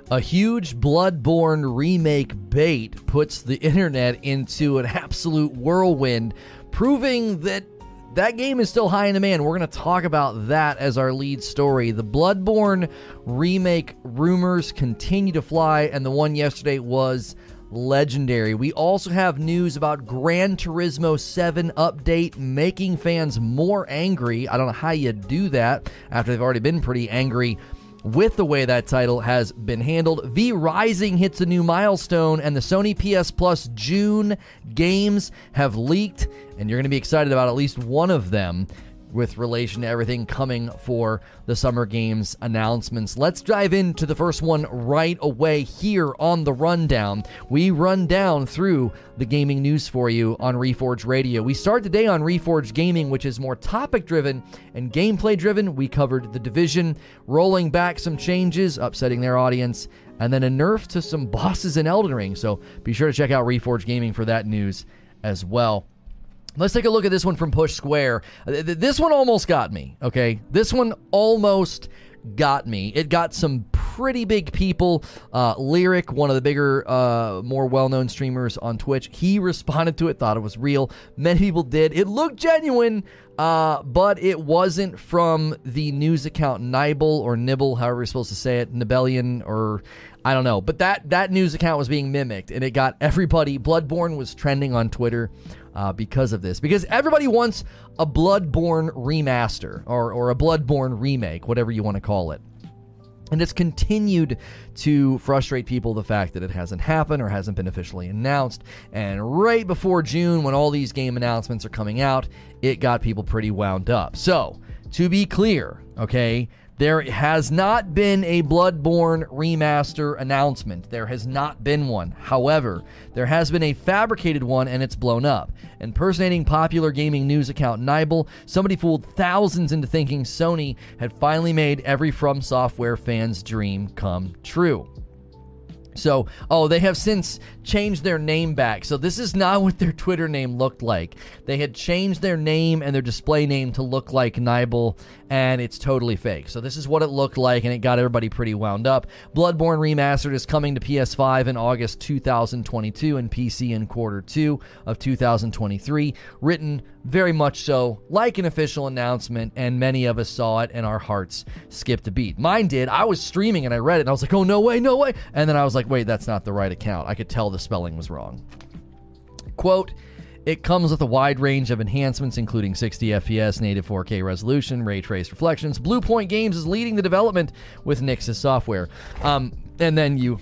A huge Bloodborne remake bait puts the internet into an absolute whirlwind, proving that that game is still high in demand. We're going to talk about that as our lead story. The Bloodborne remake rumors continue to fly, and the one yesterday was legendary. We also have news about Gran Turismo 7 update making fans more angry. I don't know how you do that after they've already been pretty angry with the way that title has been handled. V Rising hits a new milestone, and the Sony PS Plus June games have leaked, and you're going to be excited about at least one of them with relation to everything coming for the Summer Games announcements. Let's dive into the first one right away here on The Rundown. We run down through the gaming news for you on Reforge Radio. We start today on Reforge Gaming, which is more topic-driven and gameplay-driven. We covered The Division, rolling back some changes, upsetting their audience, and then a nerf to some bosses in Elden Ring. So be sure to check out Reforge Gaming for that news as well. Let's take a look at this one from Push Square. This one almost got me, okay? This one almost got me. It got some pretty big people. Lyric, one of the bigger, more well-known streamers on Twitch, he responded to it, thought it was real. Many people did. It looked genuine, but it wasn't from the news account Nibble or Nibble, however you're supposed to say it, Nibellion, or I don't know. But that news account was being mimicked, and it got everybody. Bloodborne was trending on Twitter because of this. Because everybody wants a Bloodborne remaster or a Bloodborne remake, whatever you want to call it. And it's continued to frustrate people, the fact that it hasn't happened or hasn't been officially announced. And right before June, when all these game announcements are coming out, it got people pretty wound up. So, to be clear, okay, there has not been a Bloodborne remaster announcement. There has not been one. However, there has been a fabricated one, and it's blown up. Impersonating popular gaming news account Nibble, somebody fooled thousands into thinking Sony had finally made every From Software fan's dream come true. So, they have since changed their name back. So this is not what their Twitter name looked like. They had changed their name and their display name to look like Nibble, and it's totally fake. So this is what it looked like, and it got everybody pretty wound up. Bloodborne Remastered is coming to PS5 in August 2022 and PC in Q2 of 2023. Written very much so like an official announcement, and many of us saw it, and our hearts skipped a beat. Mine did. I was streaming, and I read it, and I was like, oh, no way, no way. And then I was like, wait, that's not the right account. I could tell the spelling was wrong. Quote, it comes with a wide range of enhancements, including 60 FPS, native 4K resolution, ray trace reflections. Bluepoint Games is leading the development with Nixxes Software. And then you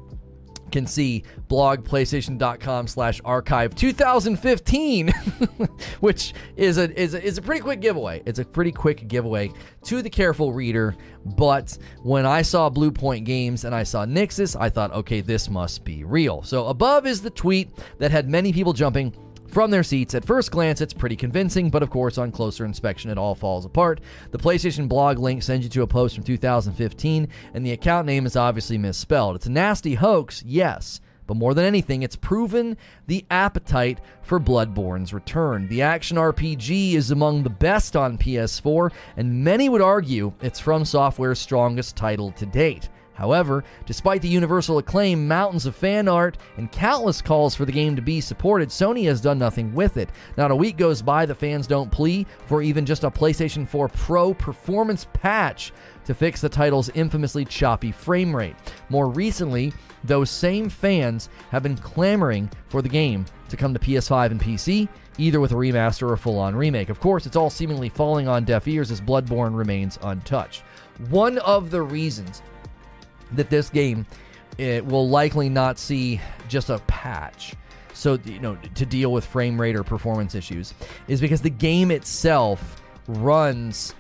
can see blog PlayStation.com/archive 2015, which is a pretty quick giveaway. It's a pretty quick giveaway to the careful reader. But when I saw Bluepoint Games and I saw Nixxes, I thought, okay, this must be real. So above is the tweet that had many people jumping from their seats. At first glance, it's pretty convincing, but of course, on closer inspection, it all falls apart. The PlayStation blog link sends you to a post from 2015, and the account name is obviously misspelled. It's a nasty hoax, yes, but more than anything, it's proven the appetite for Bloodborne's return. The action RPG is among the best on PS4, and many would argue it's From Software's strongest title to date. However, despite the universal acclaim, mountains of fan art, and countless calls for the game to be supported, Sony has done nothing with it. Not a week goes by that fans don't plea for even just a PlayStation 4 Pro performance patch to fix the title's infamously choppy frame rate. More recently, those same fans have been clamoring for the game to come to PS5 and PC, either with a remaster or a full-on remake. Of course, it's all seemingly falling on deaf ears as Bloodborne remains untouched. One of the reasons that this game will likely not see just a patch, so to deal with frame rate or performance issues, is because the game itself runs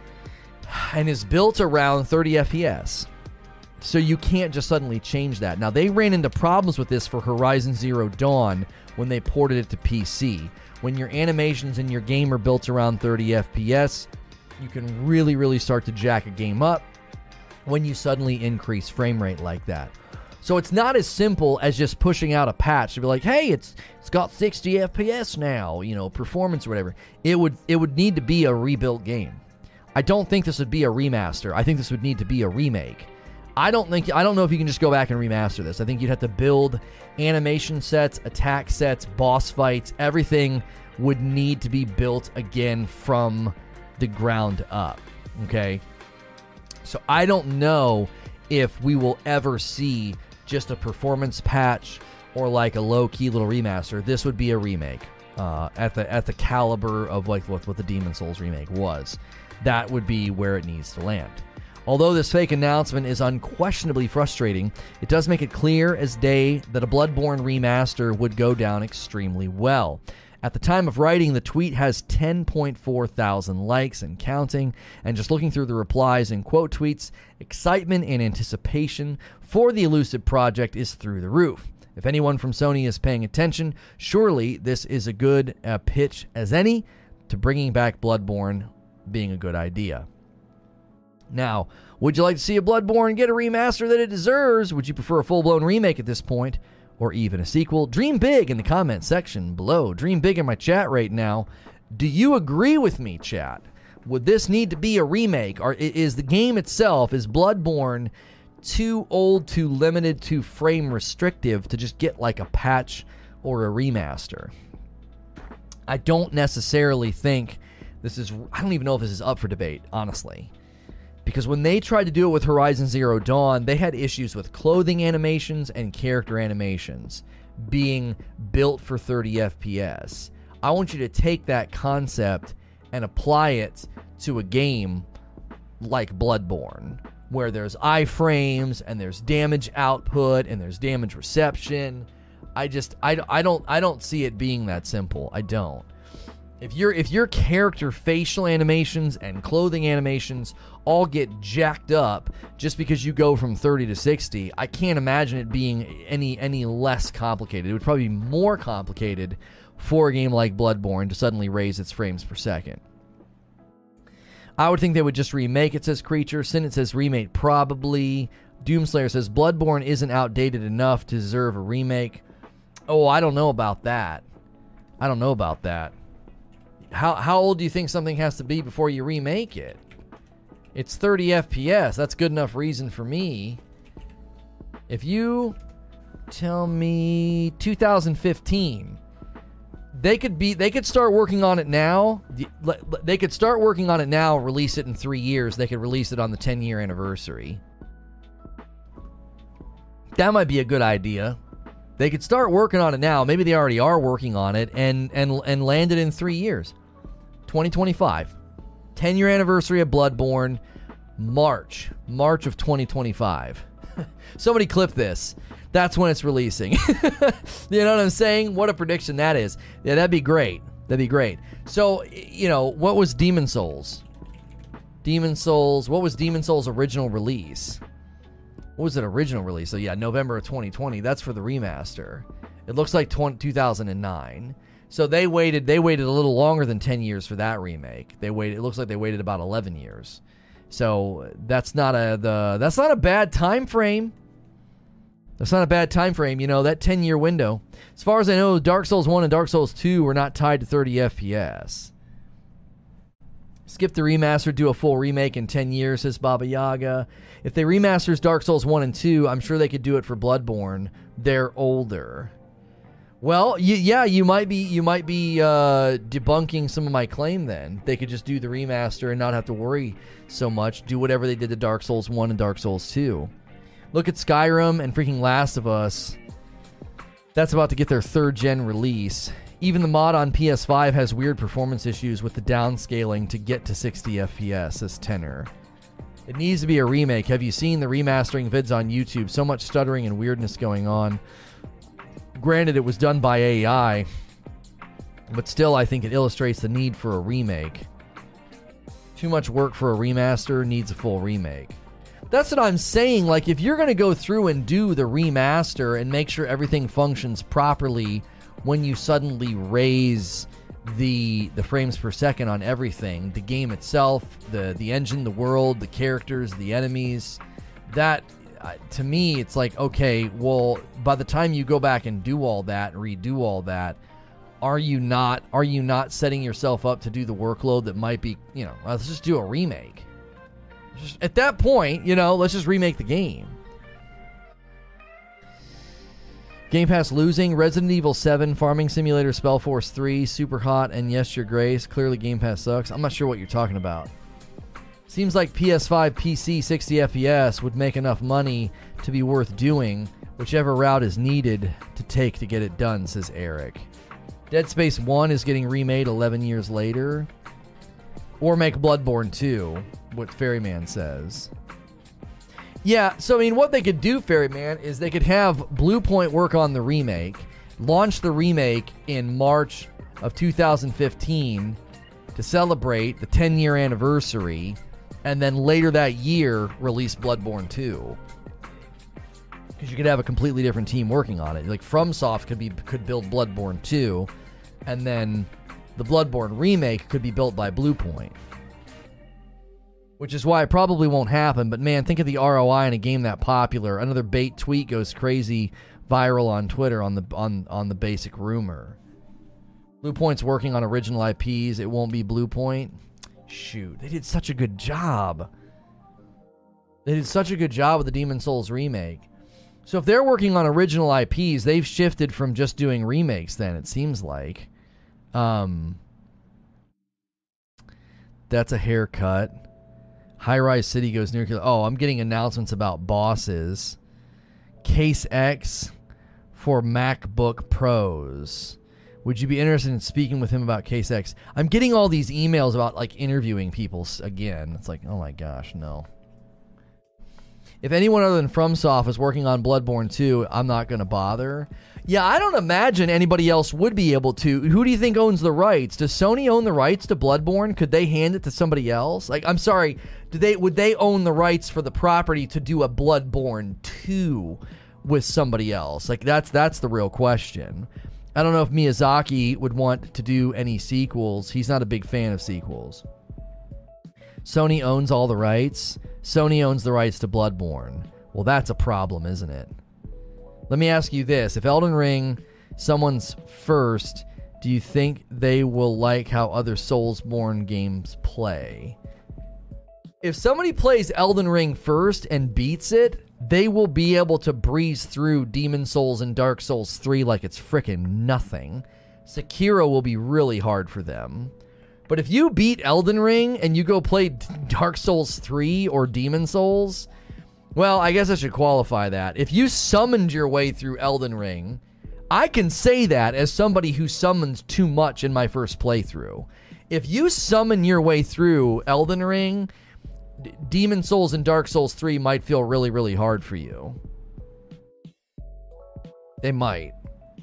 and is built around 30 FPS. So you can't just suddenly change that. Now, they ran into problems with this for Horizon Zero Dawn when they ported it to PC. When your animations in your game are built around 30 FPS, you can really, really start to jack a game up when you suddenly increase frame rate like that. So it's not as simple as just pushing out a patch to be like, hey, it's got 60 FPS now, performance or whatever. It would need to be a rebuilt game. I don't think this would be a remaster. I think this would need to be a remake. I don't know if you can just go back and remaster this. I think you'd have to build animation sets, attack sets, boss fights. Everything would need to be built again from the ground up. Okay? So I don't know if we will ever see just a performance patch or like a low-key little remaster. This would be a remake at the caliber of like what the Demon's Souls remake was. That would be where it needs to land. Although this fake announcement is unquestionably frustrating, it does make it clear as day that a Bloodborne remaster would go down extremely well. At the time of writing, the tweet has 10.4 thousand likes and counting, and just looking through the replies and quote tweets, excitement and anticipation for the elusive project is through the roof. If anyone from Sony is paying attention, surely this is a good pitch as any to bringing back Bloodborne being a good idea. Now, would you like to see a Bloodborne get a remaster that it deserves? Would you prefer a full-blown remake at this point, or even a sequel? Dream big in the comment section below. Dream big in my chat right now. Do you agree with me, chat? Would this need to be a remake? Or is the game itself, is Bloodborne too old, too limited, too frame restrictive to just get like a patch or a remaster? I don't necessarily think this is... I don't even know if this is up for debate, honestly. Because when they tried to do it with Horizon Zero Dawn, they had issues with clothing animations and character animations being built for 30 FPS. I want you to take that concept and apply it to a game like Bloodborne, where there's iframes and there's damage output and there's damage reception. I don't see it being that simple. I don't. If your character facial animations and clothing animations all get jacked up just because you go from 30 to 60, I can't imagine it being any less complicated. It would probably be more complicated for a game like Bloodborne to suddenly raise its frames per second. I would think they would just remake it, says Creature. Sinit says remake probably. Doomslayer says Bloodborne isn't outdated enough to deserve a remake. Oh, I don't know about that. How old do you think something has to be before you remake it? It's 30 FPS. That's good enough reason for me. If you tell me 2015, they could start working on it now. They could start working on it now, release it in 3 years. They could release it on the 10-year anniversary. That might be a good idea. They could start working on it now. Maybe they already are working on it and land it in 3 years. 2025. 10-year anniversary of Bloodborne. March of 2025. Somebody clip this. That's when it's releasing. You know what I'm saying? What a prediction that is. Yeah, that'd be great. So, what was Demon's Souls? What was Demon's Souls' original release? What was it original release? So yeah, November of 2020. That's for the remaster. It looks like 2009. So they waited a little longer than 10 years for that remake. It looks like they waited about 11 years. So that's not a bad time frame. That 10-year window. As far as I know, Dark Souls 1 and Dark Souls 2 were not tied to 30 FPS. Skip the remaster, do a full remake in 10 years, says Baba Yaga. If they remasters Dark Souls 1 and 2, I'm sure they could do it for Bloodborne. They're older. Well, yeah, you might be debunking some of my claim then. They could just do the remaster and not have to worry so much. Do whatever they did to Dark Souls 1 and Dark Souls 2. Look at Skyrim and freaking Last of Us. That's about to get their 3rd-gen release. Even the mod on PS5 has weird performance issues with the downscaling to get to 60 FPS, says Tenor. It needs to be a remake. Have you seen the remastering vids on YouTube? So much stuttering and weirdness going on. Granted, it was done by AI, but still I think it illustrates the need for a remake. Too much work for a remaster, needs a full remake. That's what I'm saying. Like, if you're going to go through and do the remaster and make sure everything functions properly when you suddenly raise the frames per second on everything, the game itself, the engine, the world, the characters, the enemies, that... to me, it's like, okay, well, by the time you go back and do all that, redo all that, are you not setting yourself up to do the workload that might be, let's just do a remake. Just, at that point, you know, let's just remake the game. Game Pass losing, Resident Evil 7, Farming Simulator, Spellforce 3, Super Hot, and Yes Your Grace. Clearly Game Pass sucks. I'm not sure what you're talking about. Seems like PS5 PC 60 FPS would make enough money to be worth doing, whichever route is needed to take to get it done, says Eric. Dead Space 1 is getting remade 11 years later. Or make Bloodborne 2, what Ferryman says. Yeah, so I mean, what they could do, Ferryman, is they could have Bluepoint work on the remake, launch the remake in March of 2015 to celebrate the 10-year anniversary, and then later that year release Bloodborne 2. Because you could have a completely different team working on it. Like FromSoft could build Bloodborne 2, and then the Bloodborne remake could be built by Bluepoint. Which is why it probably won't happen, but man, think of the ROI in a game that popular. Another bait tweet goes crazy viral on Twitter on the basic rumor. Bluepoint's working on original IPs. It won't be Bluepoint. Shoot, they did such a good job. They did such a good job with the Demon's Souls remake. So if they're working on original IPs, they've shifted from just doing remakes then, it seems like. That's a haircut. High Rise City goes nuclear. Oh, I'm getting announcements about bosses. Case X for MacBook Pros. Would you be interested in speaking with him about Case X? I'm getting all these emails about like interviewing people again. It's like, oh my gosh, no. If anyone other than FromSoft is working on Bloodborne 2, I'm not going to bother. Yeah, I don't imagine anybody else would be able to. Who do you think owns the rights? Does Sony own the rights to Bloodborne? Could they hand it to somebody else? Like, I'm sorry, would they own the rights for the property to do a Bloodborne 2 with somebody else? Like, that's the real question. I don't know if Miyazaki would want to do any sequels. He's not a big fan of sequels. Sony owns all the rights. Sony owns the rights to Bloodborne. Well, that's a problem, isn't it? Let me ask you this. If Elden Ring, someone's first, do you think they will like how other Soulsborne games play? If somebody plays Elden Ring first and beats it, they will be able to breeze through Demon's Souls and Dark Souls 3 like it's frickin' nothing. Sekiro will be really hard for them. But if you beat Elden Ring and you go play Dark Souls 3 or Demon's Souls, well, I guess I should qualify that. If you summoned your way through Elden Ring, I can say that as somebody who summons too much in my first playthrough. If you summon your way through Elden Ring, Demon's Souls and Dark Souls 3 might feel really, really hard for you. They might.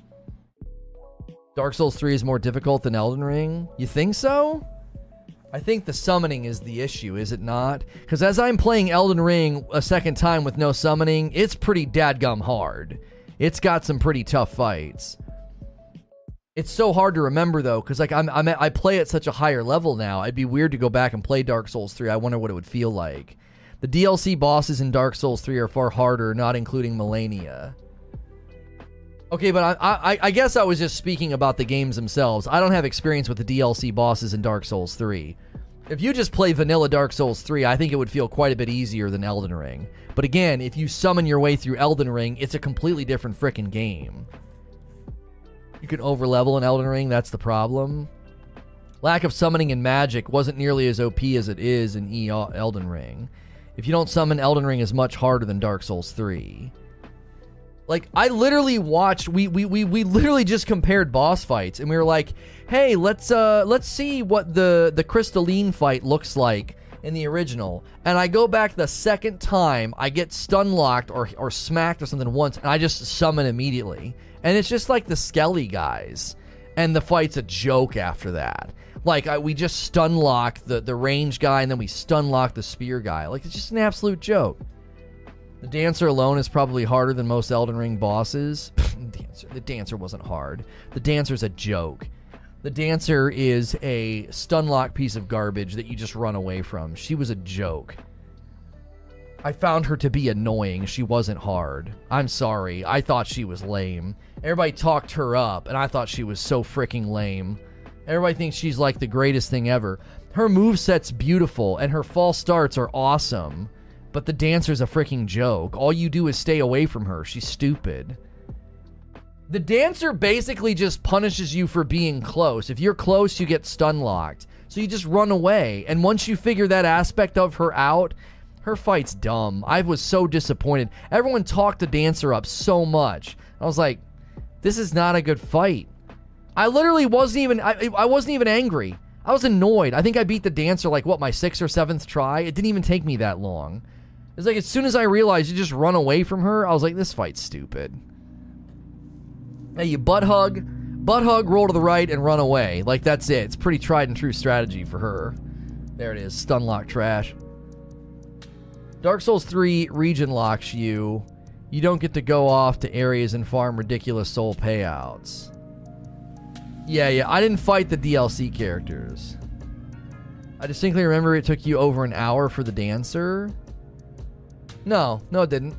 Dark Souls 3 is more difficult than Elden Ring? You think so? I think the summoning is the issue, is it not? Because as I'm playing Elden Ring a second time with no summoning, it's pretty dadgum hard. It's got some pretty tough fights. It's so hard to remember, though, because like I play at such a higher level now. It'd be weird to go back and play Dark Souls 3. I wonder what it would feel like. The DLC bosses in Dark Souls 3 are far harder, not including Malenia. Okay, but I guess I was just speaking about the games themselves. I don't have experience with the DLC bosses in Dark Souls 3. If you just play vanilla Dark Souls 3, I think it would feel quite a bit easier than Elden Ring. But again, if you summon your way through Elden Ring, it's a completely different frickin' game. You can overlevel in Elden Ring, that's the problem. Lack of summoning in Magic wasn't nearly as OP as it is in Elden Ring. If you don't summon, Elden Ring is much harder than Dark Souls 3. Like, I literally watched, we literally just compared boss fights, and we were like, hey, let's see what the Crystalline fight looks like in the original. And I go back the second time, I get stun locked or smacked or something once, and I just summon immediately. And it's just like the Skelly guys, and the fight's a joke after that. Like, we just stun lock the range guy, and then we stun lock the spear guy. Like, it's just an absolute joke. The Dancer alone is probably harder than most Elden Ring bosses. The Dancer wasn't hard. The Dancer's a joke. The Dancer is a stun-lock piece of garbage that you just run away from. She was a joke. I found her to be annoying. She wasn't hard. I'm sorry. I thought she was lame. Everybody talked her up, and I thought she was so freaking lame. Everybody thinks she's like the greatest thing ever. Her moveset's beautiful, and her false starts are awesome. But the dancer's a freaking joke. All you do is stay away from her. She's stupid. The dancer basically just punishes you for being close. If you're close, you get stun locked. So you just run away. And once you figure that aspect of her out, her fight's dumb. I was so disappointed. Everyone talked the dancer up so much. I was like, this is not a good fight. I literally wasn't even, I wasn't even angry. I was annoyed. I think I beat the dancer like, what, my 6th or 7th try? It didn't even take me that long. It's like as soon as I realized you just run away from her, I was like, this fight's stupid. Hey, you butt hug, roll to the right, and run away. Like, that's it. It's pretty tried and true strategy for her. There it is. Stun lock trash. Dark Souls 3 region locks you. You don't get to go off to areas and farm ridiculous soul payouts. Yeah, I didn't fight the DLC characters. I distinctly remember it took you over an hour for the dancer. No, it didn't.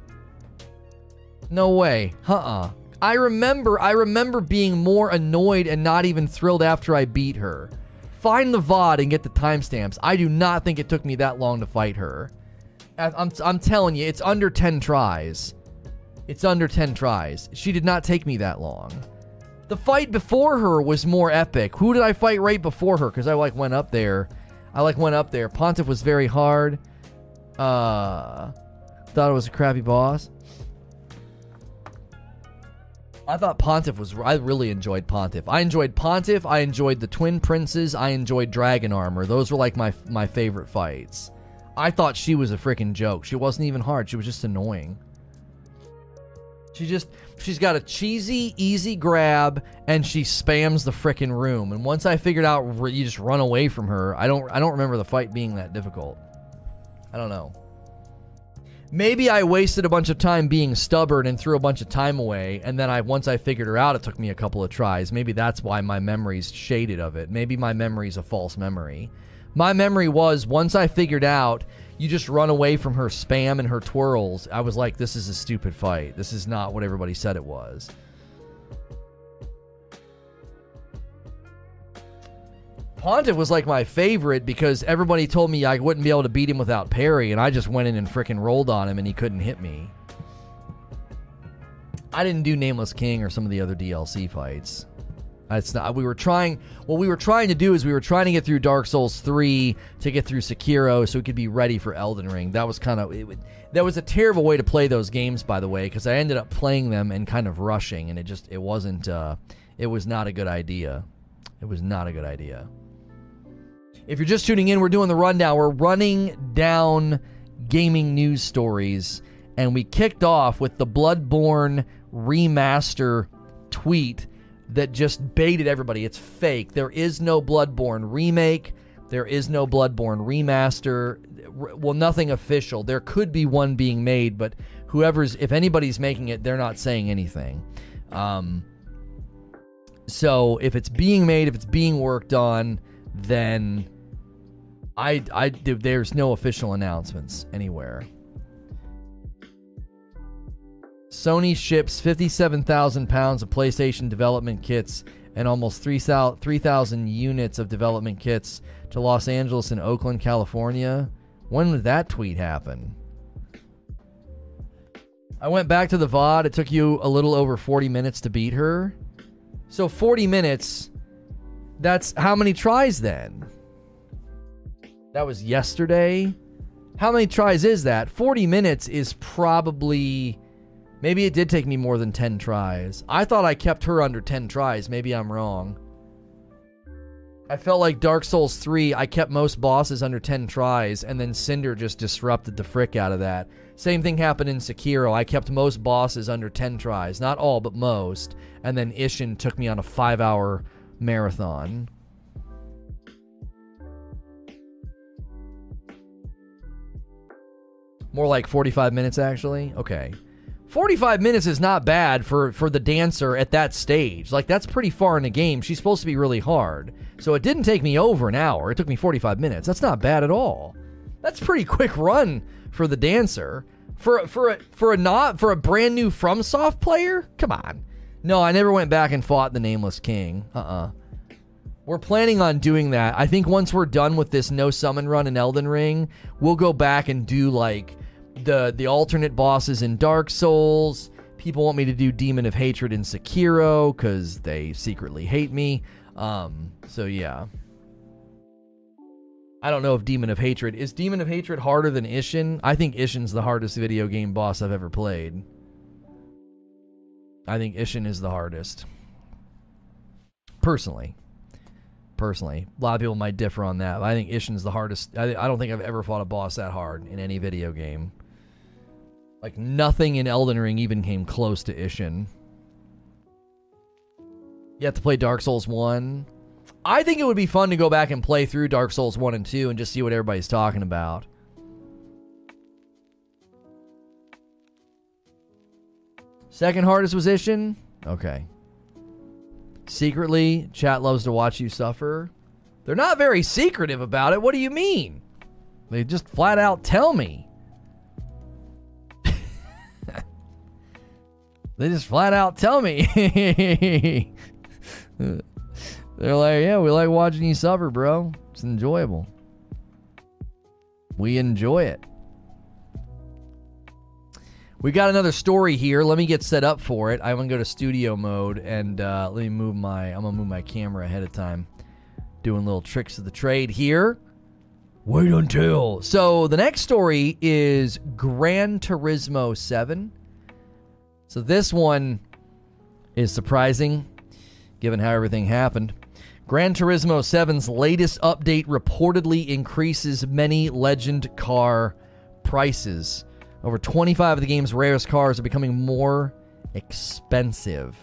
No way. I remember being more annoyed and not even thrilled after I beat her. Find the VOD and get the timestamps. I do not think it took me that long to fight her. I'm telling you, it's under 10 tries. It's under 10 tries. She did not take me that long. The fight before her was more epic. Who did I fight right before her? Because I went up there. Pontiff was very hard. Thought it was a crappy boss. I thought Pontiff was... I really enjoyed Pontiff. I enjoyed the Twin Princes. I enjoyed Dragon Armor. Those were like my favorite fights. I thought she was a freaking joke. She wasn't even hard. She was just annoying. She's got a cheesy, easy grab, and she spams the frickin' room. And once I figured out you just run away from her, I don't remember the fight being that difficult. I don't know. Maybe I wasted a bunch of time being stubborn and threw a bunch of time away, and then once I figured her out, it took me a couple of tries. Maybe that's why my memory's shaded of it. Maybe my memory's a false memory. My memory was, once I figured out you just run away from her spam and her twirls, I was like, this is a stupid fight. This is not what everybody said it was. Pontiff was like my favorite because everybody told me I wouldn't be able to beat him without parry, and I just went in and frickin' rolled on him and he couldn't hit me. I didn't do Nameless King or some of the other DLC fights. It's not, what we were trying to do is we were trying to get through Dark Souls 3 to get through Sekiro so we could be ready for Elden Ring. That was that was a terrible way to play those games, by the way, because I ended up playing them and kind of rushing, and it was not a good idea. It was not a good idea. If you're just tuning in, we're doing the rundown. We're running down gaming news stories, and we kicked off with the Bloodborne remaster tweet that just baited everybody. It's fake. There is no Bloodborne remake. There is no Bloodborne remaster. Well, nothing official. There could be one being made, but if anybody's making it, they're not saying anything. So if it's being made, if it's being worked on, then there's no official announcements anywhere. Sony ships 57,000 pounds of PlayStation development kits and almost 3,000 units of development kits to Los Angeles and Oakland, California. When did that tweet happen? I went back to the VOD. It took you a little over 40 minutes to beat her. So 40 minutes, that's how many tries then? That was yesterday. How many tries is that? 40 minutes is probably... Maybe it did take me more than 10 tries. I thought I kept her under 10 tries. Maybe I'm wrong. I felt like Dark Souls 3, I kept most bosses under 10 tries, and then Cinder just disrupted the frick out of that. Same thing happened in Sekiro. I kept most bosses under 10 tries. Not all, but most. And then Ishin took me on a 5-hour marathon. More like 45 minutes, actually? Okay. 45 minutes is not bad for the dancer at that stage. Like, that's pretty far in the game. She's supposed to be really hard. So it didn't take me over an hour. It took me 45 minutes. That's not bad at all. That's a pretty quick run for the dancer. For a brand new FromSoft player? Come on. No, I never went back and fought the Nameless King. We're planning on doing that. I think once we're done with this no summon run in Elden Ring, we'll go back and do like the alternate bosses in Dark Souls. People want me to do Demon of Hatred in Sekiro because they secretly hate me. So yeah. I don't know if Demon of Hatred... Is Demon of Hatred harder than Ishin? I think Ishin's the hardest video game boss I've ever played. I think Ishin is the hardest. Personally. A lot of people might differ on that, but I think Ishin's the hardest. I don't think I've ever fought a boss that hard in any video game. Like, nothing in Elden Ring even came close to Ishin. You have to play Dark Souls 1. I think it would be fun to go back and play through Dark Souls 1 and 2 and just see what everybody's talking about. Second hardest was Ishin? Okay. Secretly, chat loves to watch you suffer. They're not very secretive about it. What do you mean? They just flat out tell me. They just flat out tell me. They're like, yeah, we like watching you suffer, bro. It's enjoyable. We enjoy it. We got another story here. Let me get set up for it. I'm gonna go to studio mode and let me move my. I'm gonna move my camera ahead of time. Doing little tricks of the trade here. Wait until. So the next story is Gran Turismo 7. So this one is surprising, given how everything happened. Gran Turismo 7's latest update reportedly increases many legend car prices. Over 25 of the game's rarest cars are becoming more expensive.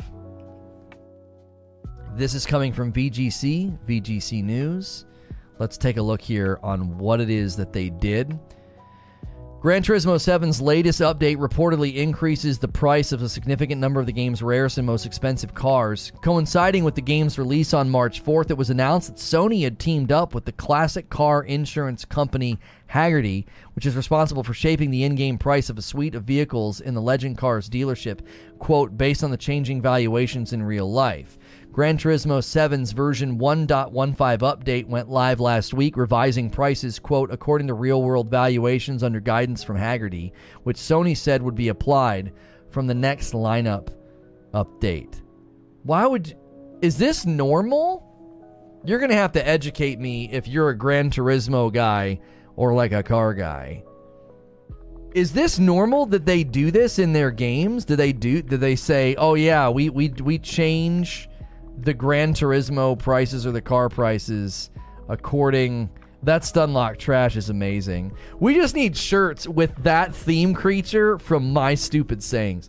This is coming from VGC News. Let's take a look here on what it is that they did. Gran Turismo 7's latest update reportedly increases the price of a significant number of the game's rarest and most expensive cars. Coinciding with the game's release on March 4th, it was announced that Sony had teamed up with the classic car insurance company Hagerty, which is responsible for shaping the in-game price of a suite of vehicles in the Legend Cars dealership, quote, based on the changing valuations in real life. Gran Turismo 7's version 1.15 update went live last week, revising prices, quote, according to real-world valuations under guidance from Hagerty, which Sony said would be applied from the next lineup update. Is this normal? You're going to have to educate me if you're a Gran Turismo guy or like a car guy. Is this normal that they do this in their games? Do they say, oh yeah, we change the Gran Turismo prices or the car prices according... That Stunlock trash is amazing. We just need shirts with that theme creature from My Stupid Sayings.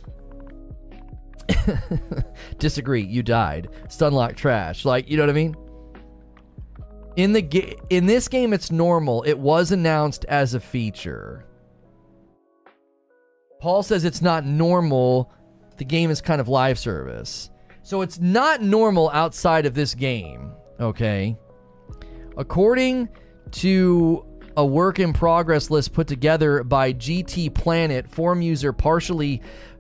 Disagree, you died. Stunlock trash. Like, you know what I mean? In this game, it's normal. It was announced as a feature. Paul says it's not normal. The game is kind of live service. So it's not normal outside of this game, okay? According to a work in progress list put together by GT Planet, forum user partially,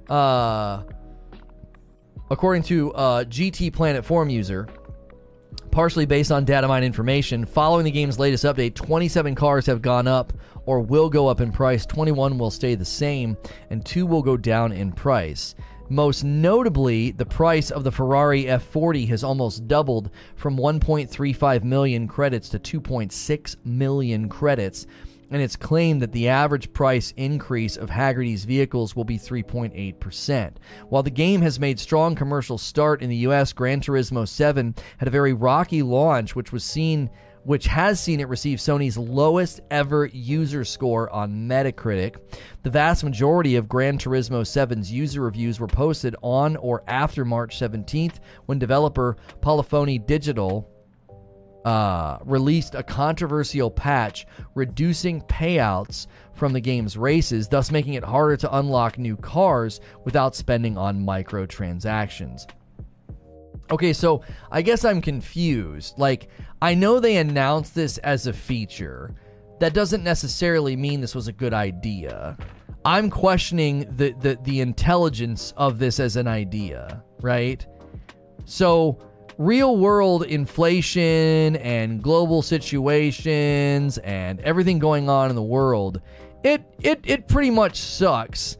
according to GT Planet forum user, partially based on data mine information, following the game's latest update, 27 cars have gone up or will go up in price, 21 will stay the same, and 2 will go down in price. Most notably, the price of the Ferrari F40 has almost doubled from 1.35 million credits to 2.6 million credits, and it's claimed that the average price increase of Hagerty's vehicles will be 3.8%. While the game has made strong commercial start in the US, Gran Turismo 7 had a very rocky launch, which has seen it receive Sony's lowest ever user score on Metacritic. The vast majority of Gran Turismo 7's user reviews were posted on or after March 17th, when developer Polyphony Digital released a controversial patch reducing payouts from the game's races, thus making it harder to unlock new cars without spending on microtransactions. Okay, so I guess I'm confused. Like, I know they announced this as a feature. That doesn't necessarily mean this was a good idea. I'm questioning the intelligence of this as an idea, right? So real world inflation and global situations and everything going on in the world, it pretty much sucks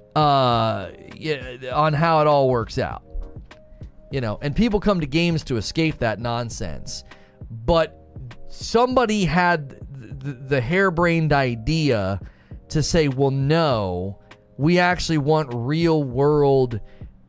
on how it all works out. And people come to games to escape that nonsense. But somebody had the harebrained idea to say, well, no, we actually want real world,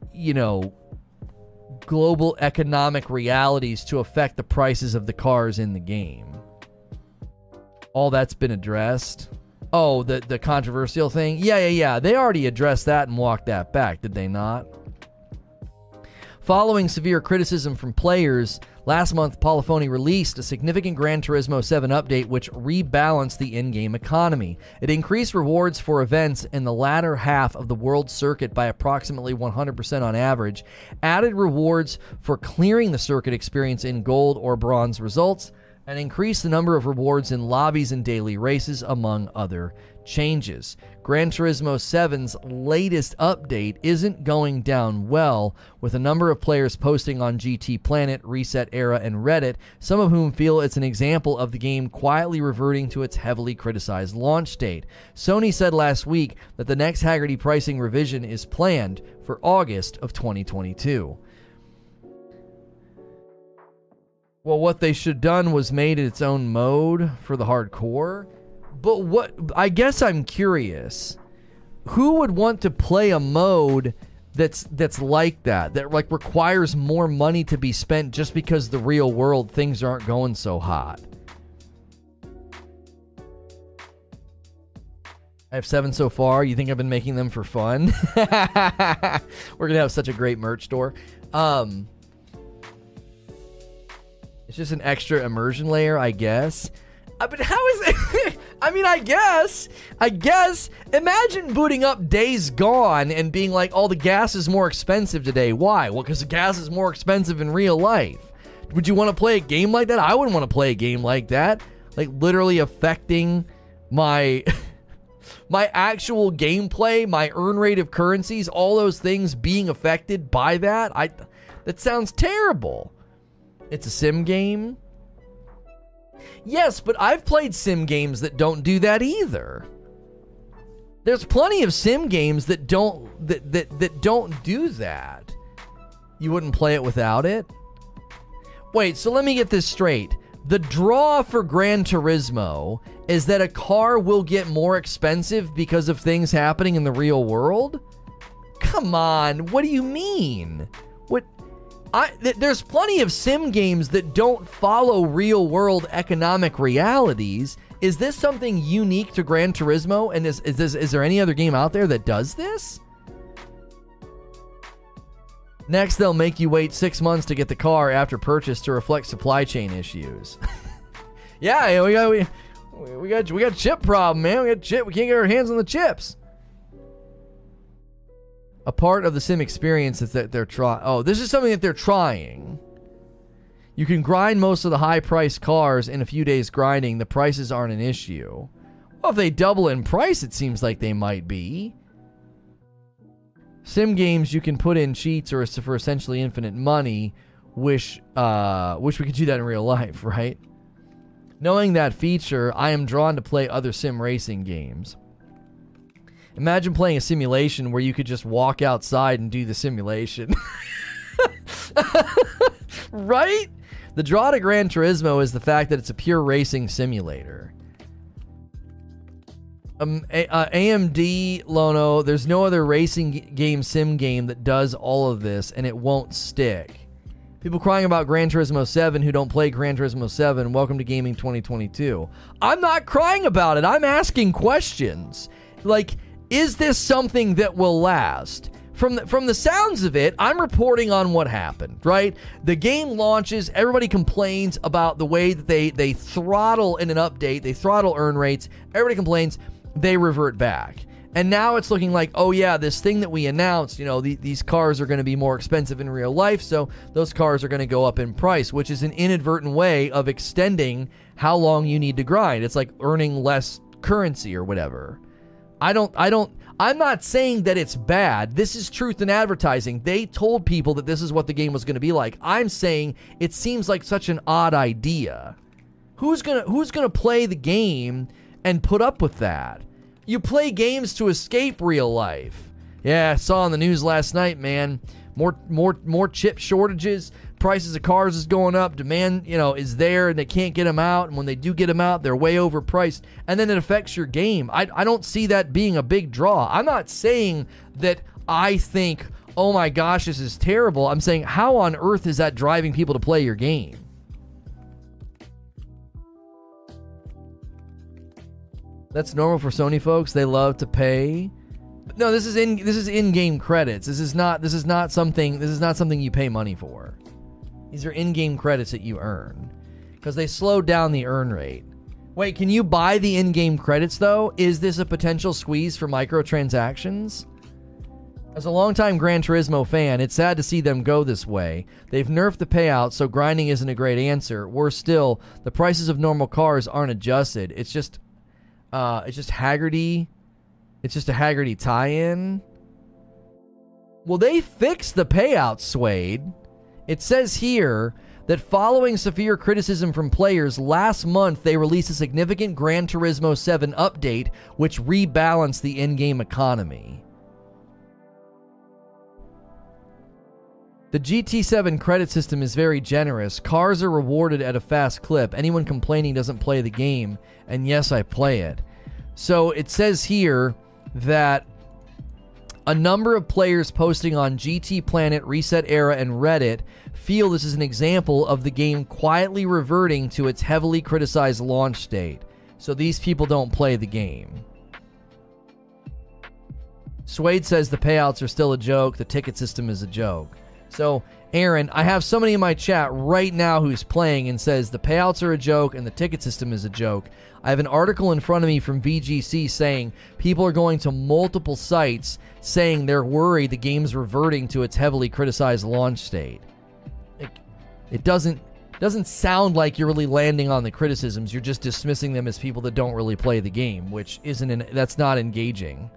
global economic realities to affect the prices of the cars in the game. All that's been addressed. Oh, the controversial thing? Yeah. They already addressed that and walked that back, did they not? Following severe criticism from players, last month Polyphony released a significant Gran Turismo 7 update which rebalanced the in-game economy. It increased rewards for events in the latter half of the world circuit by approximately 100% on average, added rewards for clearing the circuit experience in gold or bronze results, and increased the number of rewards in lobbies and daily races, among other changes. Gran Turismo 7's latest update isn't going down well, with a number of players posting on GT Planet, Reset Era, and Reddit, some of whom feel it's an example of the game quietly reverting to its heavily criticized launch date. Sony said last week that the next Haggerty pricing revision is planned for August of 2022. Well, what they should have done was made its own mode for the hardcore. But what, I guess I'm curious, who would want to play a mode that's like that like requires more money to be spent just because the real world things aren't going so hot? I have 7 so far. You think I've been making them for fun? We're gonna have such a great merch store. It's just an extra immersion layer, I guess. But how is it? I mean, I guess. Imagine booting up Days Gone and being like, oh, the gas is more expensive today. Why? Well, because the gas is more expensive in real life. Would you want to play a game like that? I wouldn't want to play a game like that. Like, literally affecting my my actual gameplay, my earn rate of currencies, all those things being affected by that. That sounds terrible. It's a sim game. Yes, but I've played sim games that don't do that either. There's plenty of sim games that don't don't do that. You wouldn't play it without it? Wait, so let me get this straight. The draw for Gran Turismo is that a car will get more expensive because of things happening in the real world? Come on, what do you mean? There's plenty of sim games that don't follow real-world economic realities. Is this something unique to Gran Turismo? And is there any other game out there that does this? Next, they'll make you wait 6 months to get the car after purchase to reflect supply chain issues. Yeah, we got chip problem, man. We can't get our hands on the chips. A part of the sim experience is that they're trying. Oh, this is something that they're trying. You can grind most of the high-priced cars in a few days grinding. The prices aren't an issue. Well, if they double in price, it seems like they might be. Sim games, you can put in cheats or for essentially infinite money. Wish we could do that in real life, right? Knowing that feature, I am drawn to play other sim racing games. Imagine playing a simulation where you could just walk outside and do the simulation. Right? The draw to Gran Turismo is the fact that it's a pure racing simulator. AMD, Lono, there's no other racing game sim game that does all of this, and it won't stick. People crying about Gran Turismo 7 who don't play Gran Turismo 7, welcome to Gaming 2022. I'm not crying about it. I'm asking questions. Like, is this something that will last? From the sounds of it, I'm reporting on what happened, right? The game launches, everybody complains about the way that they throttle in an update, they throttle earn rates, everybody complains, they revert back. And now it's looking like, oh yeah, this thing that we announced, these cars are going to be more expensive in real life, so those cars are going to go up in price, which is an inadvertent way of extending how long you need to grind. It's like earning less currency or whatever. I I'm not saying that it's bad. This is truth in advertising. They told people that this is what the game was going to be like. I'm saying it seems like such an odd idea. Who's gonna play the game and put up with that? You play games to escape real life. Yeah, I saw on the news last night, man. More chip shortages. Prices of cars is going up. Demand, is there, and they can't get them out. And when they do get them out, they're way overpriced. And then it affects your game. I don't see that being a big draw. I'm not saying that I think, oh my gosh, this is terrible. I'm saying, how on earth is that driving people to play your game? That's normal for Sony folks. They love to pay. No, this is in-game credits. This is not something you pay money for. These are in-game credits that you earn because they slowed down the earn rate. Wait, can you buy the in-game credits though? Is this a potential squeeze for microtransactions? As a longtime Gran Turismo fan, it's sad to see them go this way. They've nerfed the payout, so grinding isn't a great answer. Worse still, the prices of normal cars aren't adjusted. It's just Haggerty. It's just a Haggerty tie-in. Well, they fixed the payout, Suede. It says here that following severe criticism from players, last month they released a significant Gran Turismo 7 update, which rebalanced the in-game economy. The GT7 credit system is very generous. Cars are rewarded at a fast clip. Anyone complaining doesn't play the game. And yes, I play it. So it says here that a number of players posting on GT Planet, Reset Era, and Reddit feel this is an example of the game quietly reverting to its heavily criticized launch state. So these people don't play the game. Suede says the payouts are still a joke. The ticket system is a joke. So, Aaron, I have somebody in my chat right now who's playing and says the payouts are a joke and the ticket system is a joke. I have an article in front of me from VGC saying people are going to multiple sites saying they're worried the game's reverting to its heavily criticized launch state. It doesn't sound like you're really landing on the criticisms. You're just dismissing them as people that don't really play the game, which that's not engaging.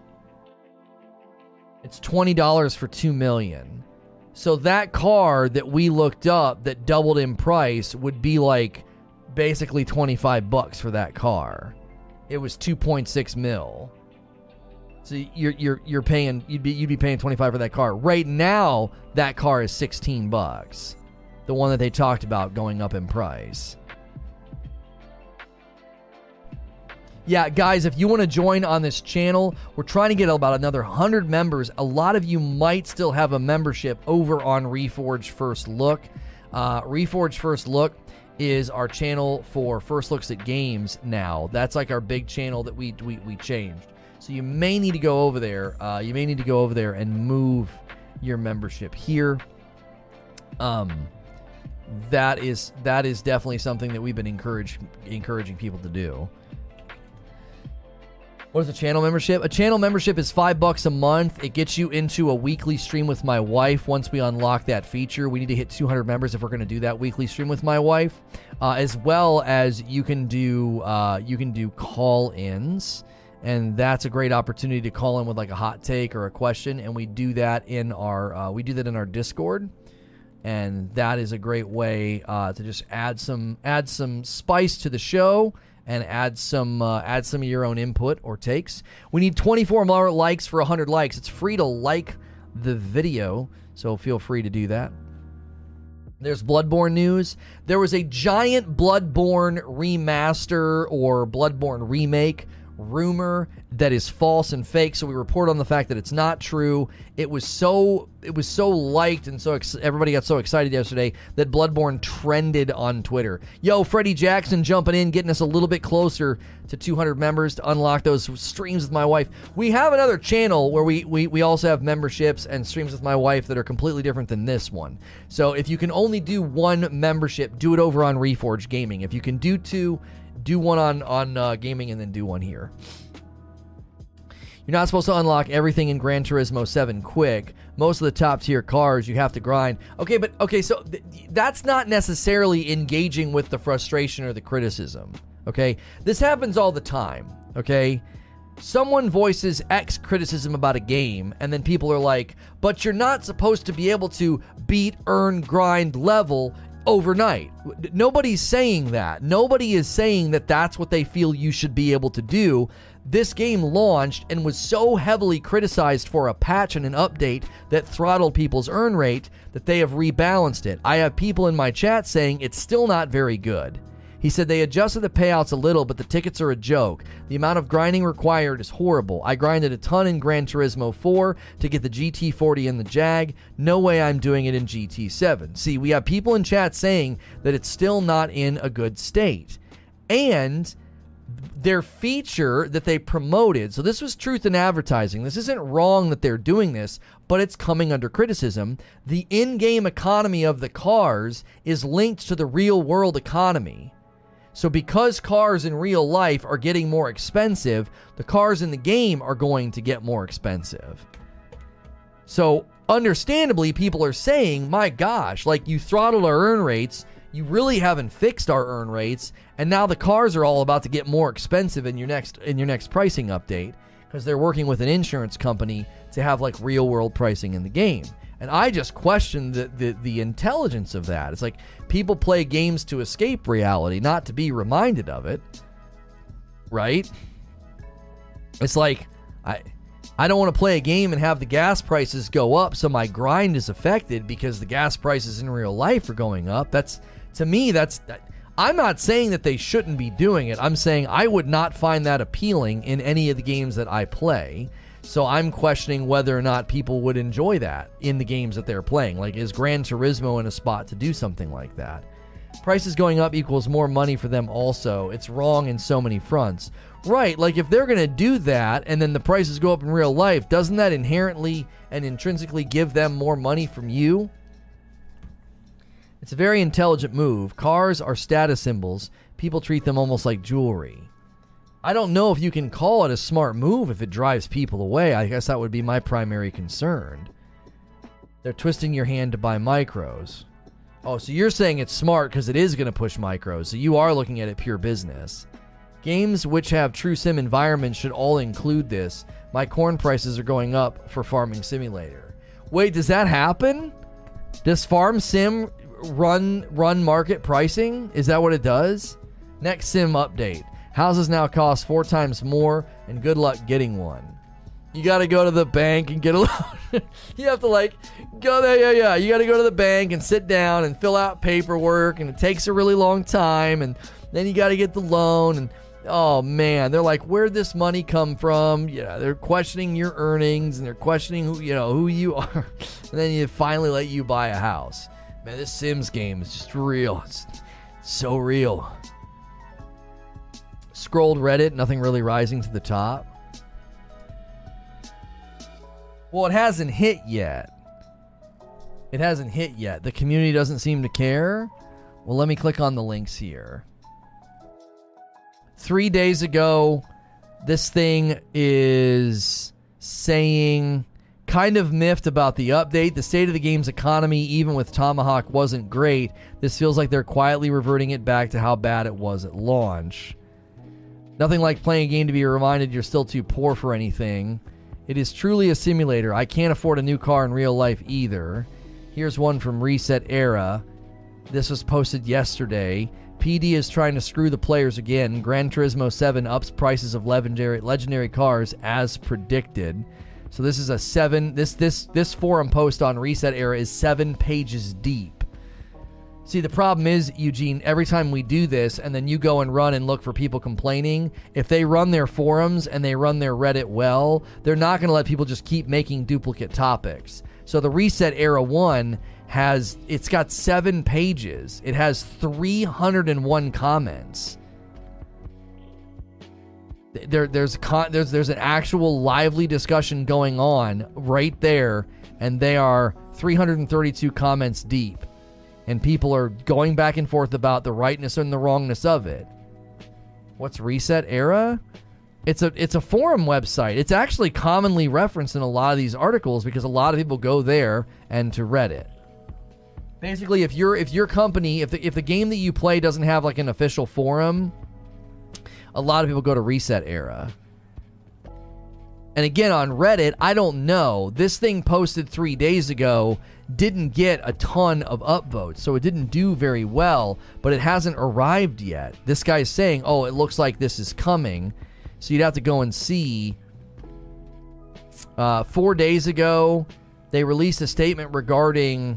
It's $20 for $2 million. So that car that we looked up that doubled in price would be like basically $25 for that car. It was 2.6 mil. So you're paying you'd be paying $25 for that car. Right now that car is $16. The one that they talked about going up in price. Yeah, guys, if you want to join on this channel, we're trying to get about another 100 members. A lot of you might still have a membership over on Reforged First Look. Reforged First Look is our channel for first looks at games now. That's like our big channel that we changed. So you may need to go over there. You may need to go over there and move your membership here. That is definitely something that we've been encouraging people to do. What is a channel membership? A channel membership is $5 a month. It gets you into a weekly stream with my wife. Once we unlock that feature, we need to hit 200 members if we're going to do that weekly stream with my wife. As well as you can do call-ins, and that's a great opportunity to call in with like a hot take or a question. And we do that in our Discord, and that is a great way to just add some spice to the show. And add some of your own input or takes. We need 24 more likes for 100 likes. It's free to like the video, so feel free to do that. There's Bloodborne news. There was a giant Bloodborne remaster or Bloodborne remake rumor that is false and fake, so we report on the fact that it's not true. It was so liked and so everybody got so excited yesterday that Bloodborne trended on Twitter. Yo, Freddie Jackson jumping in, getting us a little bit closer to 200 members to unlock those streams with my wife. We have another channel where we also have memberships and streams with my wife that are completely different than this one. So if you can only do one membership, do it over on Reforged Gaming. If you can do two, do one on gaming and then do one here. You're not supposed to unlock everything in Gran Turismo 7 quick. Most of the top tier cars you have to grind. So that's not necessarily engaging with the frustration or the criticism. Okay, this happens all the time. Okay, someone voices X criticism about a game, and then people are like, but you're not supposed to be able to beat, earn, grind level overnight. Nobody's saying that. Nobody is saying that that's what they feel you should be able to do. This game launched and was so heavily criticized for a patch and an update that throttled people's earn rate that they have rebalanced it. I have people in my chat saying it's still not very good. He said they adjusted the payouts a little, but the tickets are a joke. The amount of grinding required is horrible. I grinded a ton in Gran Turismo 4 to get the GT40 and the Jag. No way I'm doing it in GT7. See, we have people in chat saying that it's still not in a good state. And their feature that they promoted, so this was truth in advertising. This isn't wrong that they're doing this, but it's coming under criticism. The in-game economy of the cars is linked to the real-world economy. So because cars in real life are getting more expensive, the cars in the game are going to get more expensive. So understandably, people are saying, my gosh, like, you throttled our earn rates, you really haven't fixed our earn rates, and now the cars are all about to get more expensive in your next pricing update because they're working with an insurance company to have like real world pricing in the game. And I just question the intelligence of that. It's like people play games to escape reality, not to be reminded of it. Right? It's like I don't want to play a game and have the gas prices go up so my grind is affected because the gas prices in real life are going up. To me, I'm not saying that they shouldn't be doing it. I'm saying I would not find that appealing in any of the games that I play. So I'm questioning whether or not people would enjoy that in the games that they're playing. Like, is Gran Turismo in a spot to do something like that? Prices going up equals more money for them also. It's wrong in so many fronts. Right, like if they're going to do that and then the prices go up in real life, doesn't that inherently and intrinsically give them more money from you? It's a very intelligent move. Cars are status symbols. People treat them almost like jewelry. I don't know if you can call it a smart move if it drives people away. I guess that would be my primary concern. They're twisting your hand to buy micros. Oh, so you're saying it's smart because it is going to push micros. So you are looking at it pure business. Games which have true sim environments should all include this. My corn prices are going up for Farming Simulator. Wait, does that happen? Does Farm Sim run market pricing? Is that what it does? Next sim update. Houses now cost 4 times more, and good luck getting one. You got to go to the bank and get a loan. You have to go there. Yeah. You got to go to the bank and sit down and fill out paperwork, and it takes a really long time, and then you got to get the loan, and oh man, they're like, where'd this money come from? Yeah, they're questioning your earnings, and they're questioning who you are, and then you finally let you buy a house. Man, this Sims game is just real. It's so real. Scrolled Reddit, nothing really rising to the top. Well, it hasn't hit yet. The community doesn't seem to care. Well, let me click on the links here. 3 days ago, this thing is saying, kind of miffed about the update. The state of the game's economy, even with Tomahawk, wasn't great. This feels like they're quietly reverting it back to how bad it was at launch. Nothing like playing a game to be reminded you're still too poor for anything. It is truly a simulator. I can't afford a new car in real life either. Here's one from Reset Era. This was posted yesterday. PD is trying to screw the players again. Gran Turismo 7 ups prices of legendary cars as predicted. So this is this forum post on Reset Era is 7 pages deep. See, the problem is, Eugene, every time we do this and then you go and run and look for people complaining, if they run their forums and they run their Reddit well, they're not going to let people just keep making duplicate topics. So the Reset Era 1 it's got 7 pages. It has 301 comments. There's an actual lively discussion going on right there, and they are 332 comments deep. And people are going back and forth about the rightness and the wrongness of it. What's Reset Era? It's a forum website. It's actually commonly referenced in a lot of these articles because a lot of people go there and to Reddit. Basically, if your company, if the game that you play doesn't have like an official forum, a lot of people go to Reset Era. And again, on Reddit, I don't know. This thing posted 3 days ago didn't get a ton of upvotes, so it didn't do very well, but it hasn't arrived yet. This guy's saying, oh, it looks like this is coming. So you'd have to go and see. 4 days ago, they released a statement regarding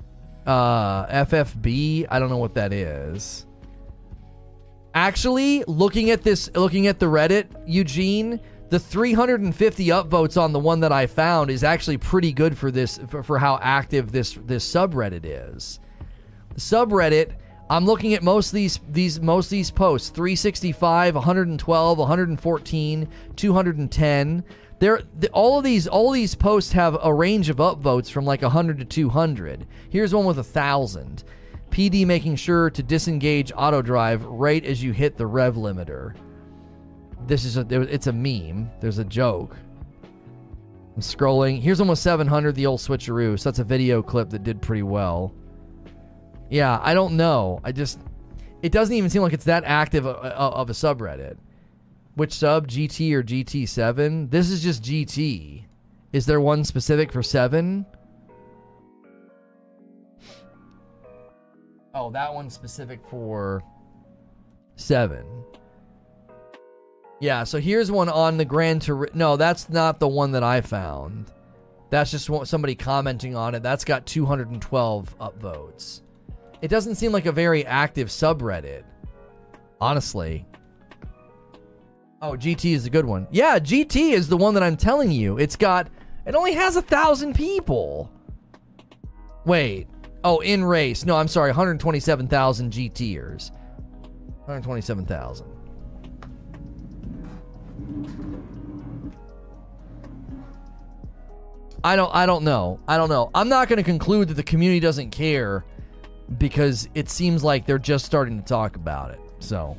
FFB. I don't know what that is. Actually, looking at the Reddit, Eugene, the 350 upvotes on the one that I found is actually pretty good for this, for how active this subreddit is. The subreddit, I'm looking at most of these posts, 365, 112, 114, 210. All of these posts have a range of upvotes from like 100 to 200. Here's one with 1,000. PD making sure to disengage auto drive right as you hit the rev limiter. It's a meme. There's a joke. I'm scrolling. Here's almost 700, the old switcheroo. So that's a video clip that did pretty well. Yeah, I don't know. It doesn't even seem like it's that active of a subreddit. Which sub? GT or GT7? This is just GT. Is there one specific for 7? Oh, that one's specific for 7. Yeah, so here's one on the Gran Turismo. No, that's not the one that I found. That's just somebody commenting on it. That's got 212 upvotes. It doesn't seem like a very active subreddit, honestly. Oh, GT is a good one. Yeah, GT is the one that I'm telling you. It only has 1,000 people. Wait. Oh, in race. No, I'm sorry. 127,000 GTers. 127,000. I don't know. I'm not going to conclude that the community doesn't care because it seems like they're just starting to talk about it. So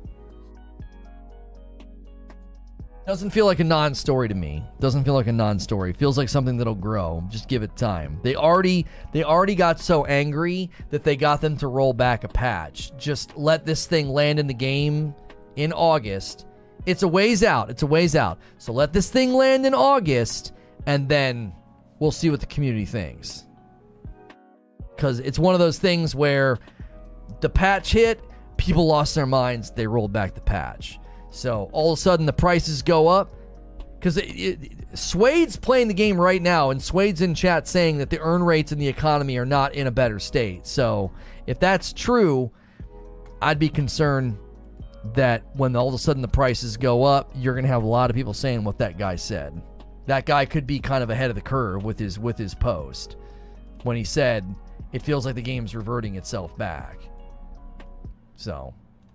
doesn't feel like a non-story to me. Doesn't feel like a non-story. Feels like something that'll grow. Just give it time. They already got so angry that they got them to roll back a patch. Just let this thing land in the game in August. It's a ways out. So let this thing land in August, and then we'll see what the community thinks. Because it's one of those things where the patch hit, people lost their minds, they rolled back the patch. So all of a sudden the prices go up. Because Suede's playing the game right now, and Suede's in chat saying that the earn rates in the economy are not in a better state. So if that's true, I'd be concerned that when all of a sudden the prices go up, you're going to have a lot of people saying what that guy said. That guy could be kind of ahead of the curve with his post when he said it feels like the game's reverting itself back. So,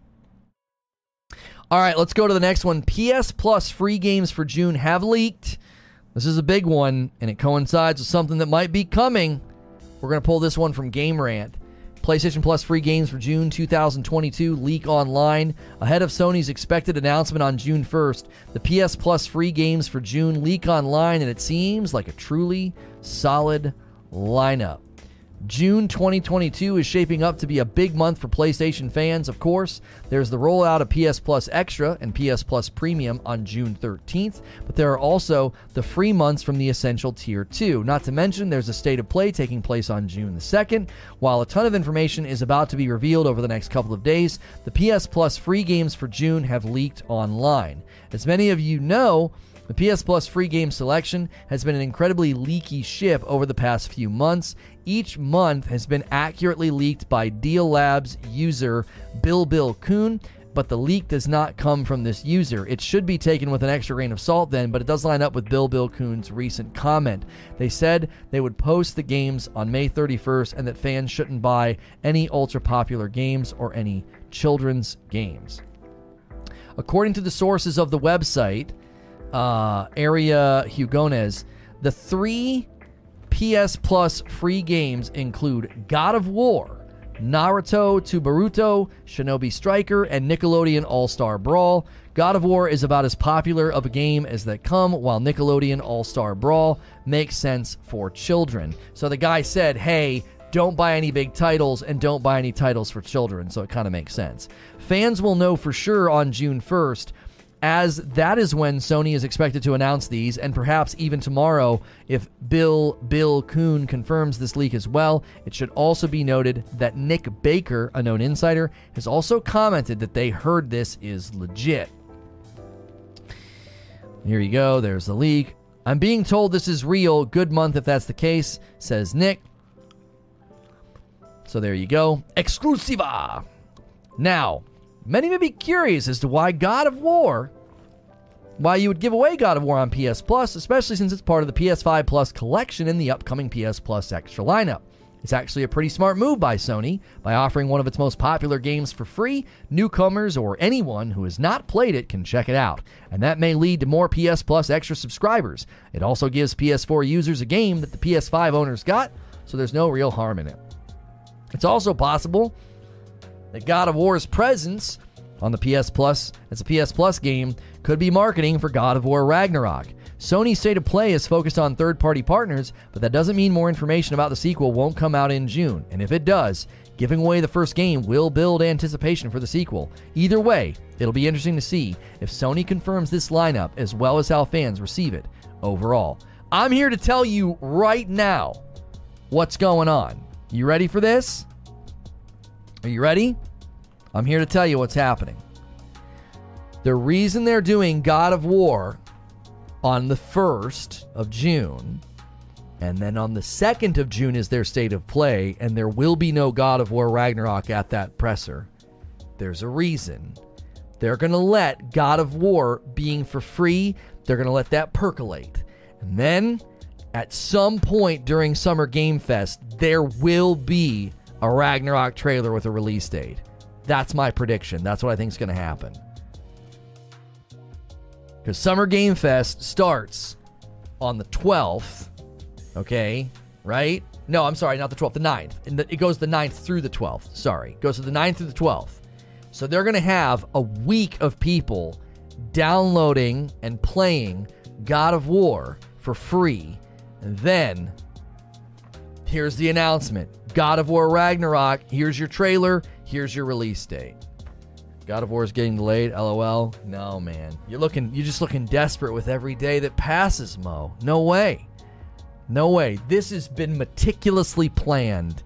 all right, let's go to the next one. PS Plus free games for June have leaked. This is a big one, and it coincides with something that might be coming. We're going to pull this one from Game Rant. PlayStation Plus free games for June 2022 leak online. Ahead of Sony's expected announcement on June 1st, the PS Plus free games for June leak online, and it seems like a truly solid lineup. June 2022 is shaping up to be a big month for PlayStation fans, of course. There's the rollout of PS Plus Extra and PS Plus Premium on June 13th, but there are also the free months from the Essential Tier 2. Not to mention, there's a State of Play taking place on June the 2nd. While a ton of information is about to be revealed over the next couple of days, the PS Plus free games for June have leaked online. As many of you know, the PS Plus free game selection has been an incredibly leaky ship over the past few months. Each month has been accurately leaked by Deal Labs user Bill Kuhn, but the leak does not come from this user. It should be taken with an extra grain of salt then, but it does line up with Bill Kuhn's recent comment. They said they would post the games on May 31st and that fans shouldn't buy any ultra-popular games or any children's games. According to the sources of the website, Area Hugones, the 3 PS Plus free games include God of War, Naruto to Boruto, Shinobi Striker, and Nickelodeon All-Star Brawl. God of War is about as popular of a game as that come, while Nickelodeon All-Star Brawl makes sense for children. So the guy said, hey, don't buy any big titles and don't buy any titles for children, so it kind of makes sense. Fans will know for sure on June 1st as that is when Sony is expected to announce these, and perhaps even tomorrow if Bill Kuhn confirms this leak as well. It should also be noted that Nick Baker, a known insider, has also commented that they heard this is legit. Here you go. There's the leak. I'm being told this is real. Good month if that's the case, says Nick. So there you go. Exclusiva. Now, many may be curious as to why you would give away God of War on PS Plus, especially since it's part of the PS5 Plus collection in the upcoming PS Plus Extra lineup. It's actually a pretty smart move by Sony by offering one of its most popular games for free. Newcomers or anyone who has not played it can check it out, and that may lead to more PS Plus Extra subscribers. It also gives PS4 users a game that the PS5 owners got, so there's no real harm in it. It's also possible that God of War's presence on the PS Plus as a PS Plus game could be marketing for God of War Ragnarok. Sony's State of Play is focused on third-party partners, but that doesn't mean more information about the sequel won't come out in June. And if it does, giving away the first game will build anticipation for the sequel. Either way, it'll be interesting to see if Sony confirms this lineup as well as how fans receive it overall. I'm here to tell you right now what's going on. You ready for this? Are you ready? I'm here to tell you what's happening. The reason they're doing God of War on the 1st of June, and then on the 2nd of June is their State of Play, and there will be no God of War Ragnarok at that presser. There's a reason. They're going to let God of War being for free, they're going to let that percolate. And then, at some point during Summer Game Fest, there will be a Ragnarok trailer with a release date. That's my prediction. That's what I think is going to happen. Because Summer Game Fest starts on the 12th, okay, right? No, I'm sorry, not the 12th, the 9th. And it goes the 9th through the 12th, sorry. It goes to the 9th through the 12th. So they're going to have a week of people downloading and playing God of War for free. And then, here's the announcement. God of War Ragnarok, here's your trailer, here's your release date. God of War is getting delayed, LOL. No, man. You're just looking desperate with every day that passes, Mo. No way. No way. This has been meticulously planned.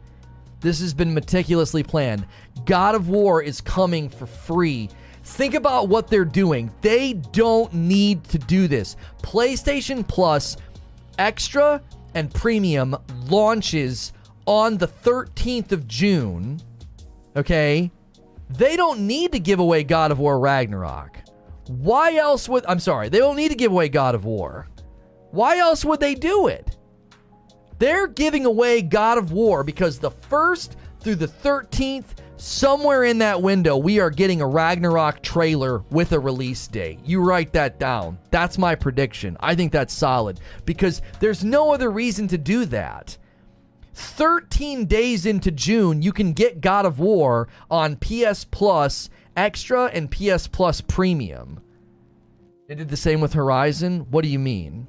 God of War is coming for free. Think about what they're doing. They don't need to do this. PlayStation Plus Extra and Premium launches on the 13th of June. Okay? They don't need to give away God of War Ragnarok. Why else would... I'm sorry, they don't need to give away God of War. Why else would they do it? They're giving away God of War because the 1st through the 13th, somewhere in that window, we are getting a Ragnarok trailer with a release date. You write that down. That's my prediction. I think that's solid because there's no other reason to do that. 13 days into June, you can get God of War on PS Plus Extra and PS Plus Premium. They did the same with Horizon? What do you mean?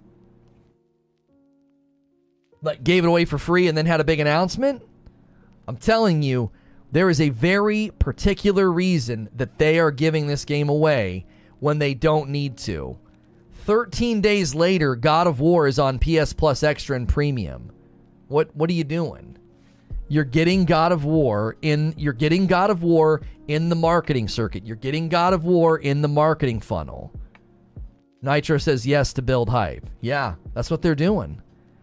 Like, gave it away for free and then had a big announcement? I'm telling you, there is a very particular reason that they are giving this game away when they don't need to. 13 days later, God of War is on PS Plus Extra and Premium. What are you doing? You're getting God of War in the marketing circuit. You're getting God of War in the marketing funnel. Nitro says yes to build hype. Yeah, that's what they're doing.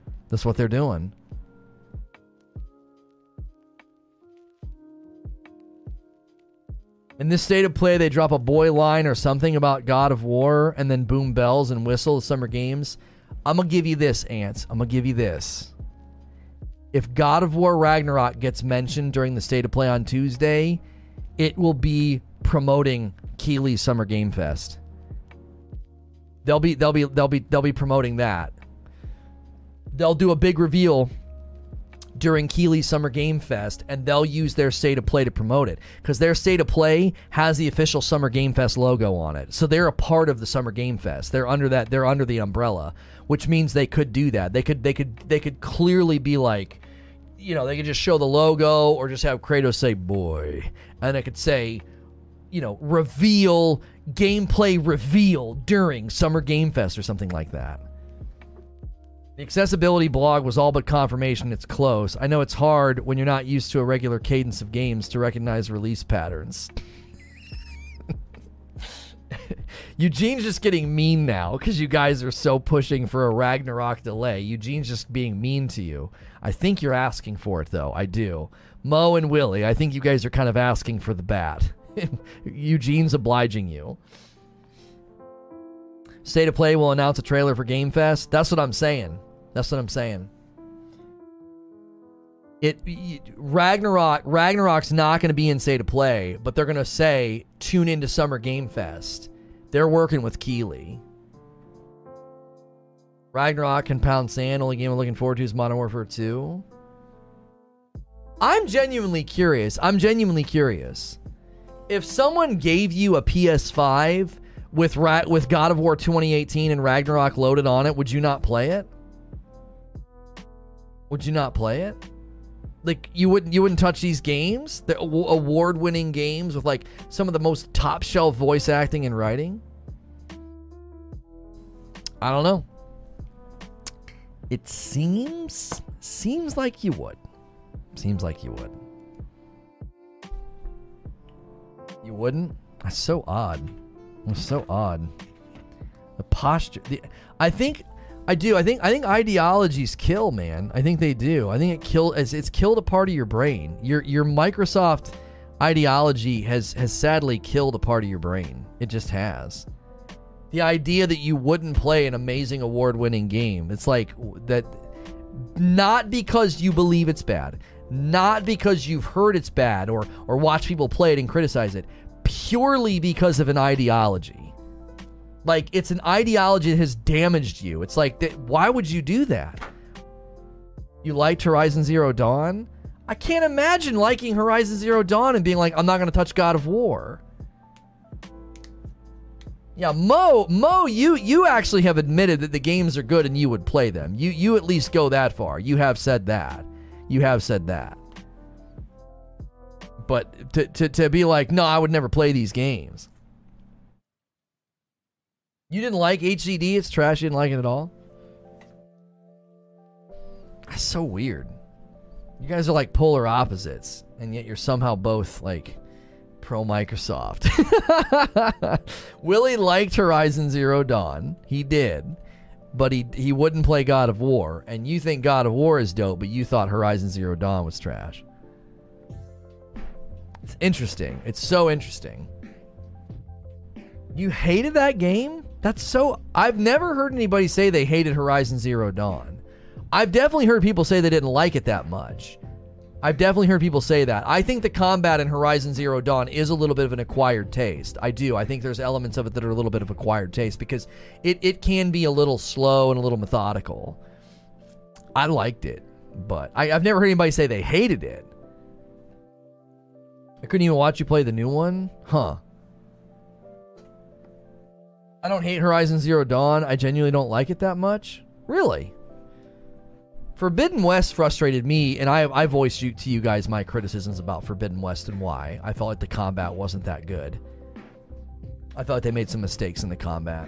In this State of Play, they drop a boy line or something about God of War and then boom bells and whistle the Summer Games. I'm going to give you this, Ants. I'm going to give you this. If God of War Ragnarok gets mentioned during the State of Play on Tuesday, it will be promoting Keighley's Summer Game Fest. They'll be promoting that. They'll do a big reveal during Keighley's Summer Game Fest, and they'll use their State of Play to promote it because their State of Play has the official Summer Game Fest logo on it. So they're a part of the Summer Game Fest. They're under that. They're under the umbrella, which means they could do that. They could clearly be like, you know, they could just show the logo or just have Kratos say "boy," and they could say, you know, reveal gameplay reveal during Summer Game Fest or something like that. The accessibility blog was all but confirmation it's close. I know it's hard when you're not used to a regular cadence of games to recognize release patterns. Eugene's just getting mean now because you guys are so pushing for a Ragnarok delay. Eugene's just being mean to you. I think you're asking for it, though. I do. Mo and Willie, I think you guys are kind of asking for the bat. Eugene's obliging you. State of Play will announce a trailer for Game Fest. That's what I'm saying. Ragnarok's not going to be in State of Play, but they're going to say tune into Summer Game Fest. They're working with Keighley. Ragnarok can pound sand. Only game I'm looking forward to is Modern Warfare 2. I'm genuinely curious. If someone gave you a PS5 with God of War 2018 and Ragnarok loaded on it, would you not play it? Like, you wouldn't touch these games? The award-winning games with, like, some of the most top-shelf voice acting and writing? I don't know. It seems like you would. You wouldn't? That's so odd. The posture. I think ideologies kill, man. I think they do. I think it's killed a part of your brain. Your Microsoft ideology has sadly killed a part of your brain. It just has. The idea that you wouldn't play an amazing award-winning game. It's like that, not because you believe it's bad, not because you've heard it's bad or watched people play it and criticize it, purely because of an ideology. Like, it's an ideology that has damaged you. It's like, why would you do that? You liked Horizon Zero Dawn? I can't imagine liking Horizon Zero Dawn and being like, I'm not going to touch God of War. Yeah, Mo, you actually have admitted that the games are good and you would play them. You at least go that far. You have said that. But to be like, no, I would never play these games. You didn't like HCD? It's trash. You didn't like it at all? That's so weird. You guys are like polar opposites, and yet you're somehow both like pro Microsoft. Willie liked Horizon Zero Dawn. He did. But he wouldn't play God of War. And you think God of War is dope, but you thought Horizon Zero Dawn was trash. It's interesting. It's so interesting. You hated that game? I've never heard anybody say they hated Horizon Zero Dawn. I've definitely heard people say they didn't like it that much. I've definitely heard people say that. I think the combat in Horizon Zero Dawn is a little bit of an acquired taste. I do. I think there's elements of it that are a little bit of acquired taste because it can be a little slow and a little methodical. I liked it, but I've never heard anybody say they hated it. I couldn't even watch you play the new one? Huh. I don't hate Horizon Zero Dawn. I genuinely don't like it that much. Really? Forbidden West frustrated me, and I voiced to you guys my criticisms about Forbidden West and why. I felt like the combat wasn't that good. I felt like they made some mistakes in the combat.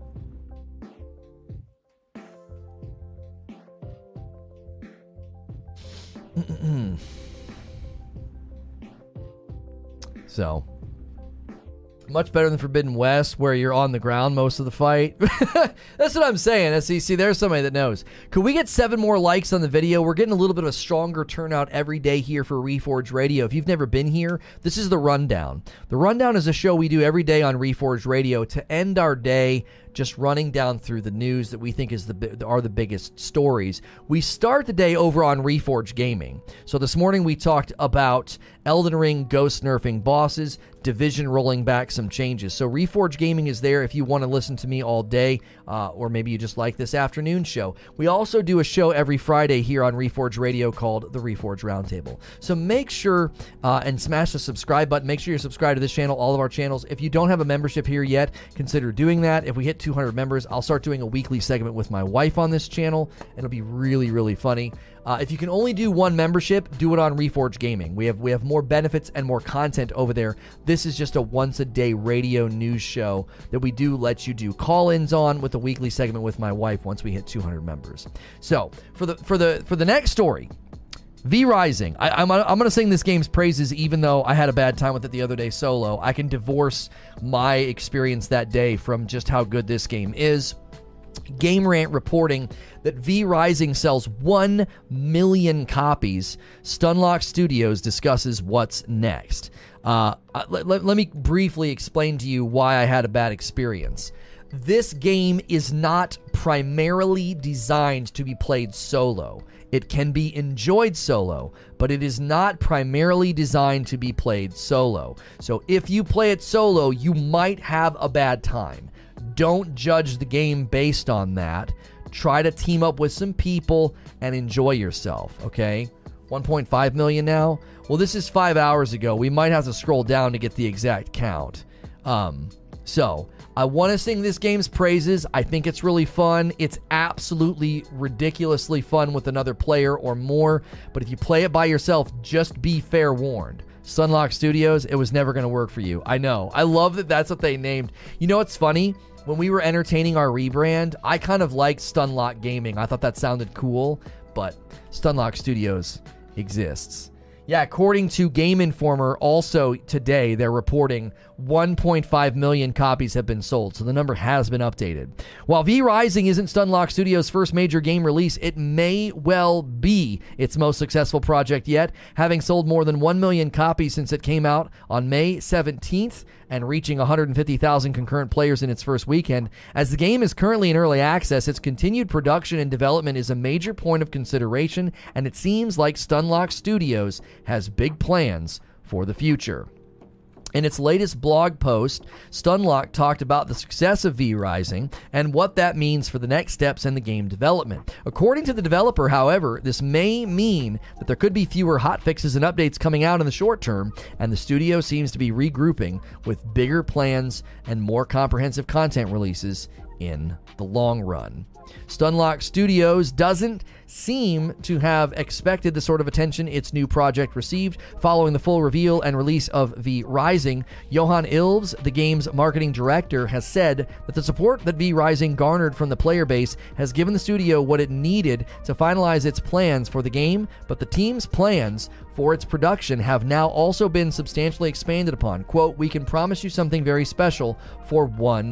So, much better than Forbidden West, where you're on the ground most of the fight. That's what I'm saying. See, there's somebody that knows. Could we get 7 more likes on the video? We're getting a little bit of a stronger turnout every day here for Reforged Radio. If you've never been here, this is The Rundown. The Rundown is a show we do every day on Reforged Radio to end our day just running down through the news that we think are the biggest stories. We start the day over on Reforged Gaming. So this morning we talked about Elden Ring ghost nerfing bosses, Division rolling back some changes. So Reforged Gaming is there if you want to listen to me all day, or maybe you just like this afternoon show. We also do a show every Friday here on Reforged Radio called The Reforged Roundtable. So make sure and smash the subscribe button. Make sure you're subscribed to this channel, all of our channels. If you don't have a membership here yet, consider doing that. If we hit hit 200 members, I'll start doing a weekly segment with my wife on this channel. It'll be really, really funny. If you can only do one membership, do it on Reforge Gaming. We have more benefits and more content over there. This is just a once-a-day radio news show that we do let you do call-ins on with a weekly segment with my wife once we hit 200 members. So for the next story, V Rising. I'm going to sing this game's praises even though I had a bad time with it the other day solo. I can divorce my experience that day from just how good this game is. Game Rant reporting that V Rising sells 1 million copies. Stunlock Studios discusses what's next. Let me briefly explain to you why I had a bad experience. This game is not primarily designed to be played solo. It can be enjoyed solo, but it is not primarily designed to be played solo. So if you play it solo, you might have a bad time. Don't judge the game based on that. Try to team up with some people and enjoy yourself, okay? 1.5 million now? Well, this is 5 hours ago. We might have to scroll down to get the exact count. So I want to sing this game's praises. I think it's really fun. It's absolutely ridiculously fun with another player or more. But if you play it by yourself, just be fair warned. Stunlock Studios, it was never going to work for you. I know. I love that that's what they named. You know what's funny? When we were entertaining our rebrand, I kind of liked Stunlock Gaming. I thought that sounded cool, but Stunlock Studios exists. Yeah, according to Game Informer, also today, they're reporting 1.5 million copies have been sold, so the number has been updated. While V Rising isn't Stunlock Studios' first major game release, it may well be its most successful project yet, having sold more than 1 million copies since it came out on May 17th and reaching 150,000 concurrent players in its first weekend. As the game is currently in early access, its continued production and development is a major point of consideration, and it seems like Stunlock Studios has big plans for the future. In its latest blog post, Stunlock talked about the success of V Rising and what that means for the next steps in the game development. According to the developer, however, this may mean that there could be fewer hotfixes and updates coming out in the short term, and the studio seems to be regrouping with bigger plans and more comprehensive content releases in the long run. Stunlock Studios doesn't seem to have expected the sort of attention its new project received following the full reveal and release of V Rising. Johan Ilves, the game's marketing director, has said that the support that V Rising garnered from the player base has given the studio what it needed to finalize its plans for the game, but the team's plans for its production have now also been substantially expanded upon. Quote, "We can promise you something very special for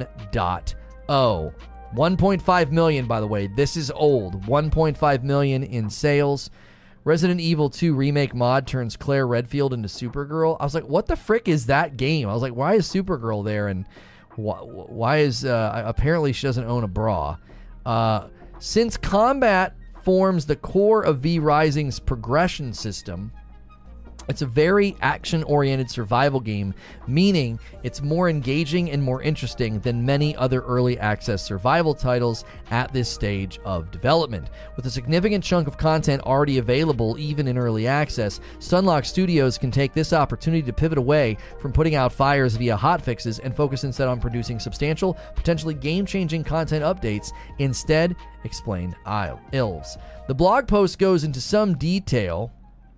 1.0. 1.5 million, by the way. This is old. 1.5 million in sales. Resident Evil 2 remake mod turns Claire Redfield into Supergirl. I was like, what the frick is that game? I was like, why is Supergirl there? And why is... apparently she doesn't own a bra. Since combat forms the core of V Rising's progression system, it's a very action-oriented survival game, meaning it's more engaging and more interesting than many other early access survival titles at this stage of development. With a significant chunk of content already available even in early access, Stunlock Studios can take this opportunity to pivot away from putting out fires via hotfixes and focus instead on producing substantial, potentially game-changing content updates instead, explained Ilves. The blog post goes into some detail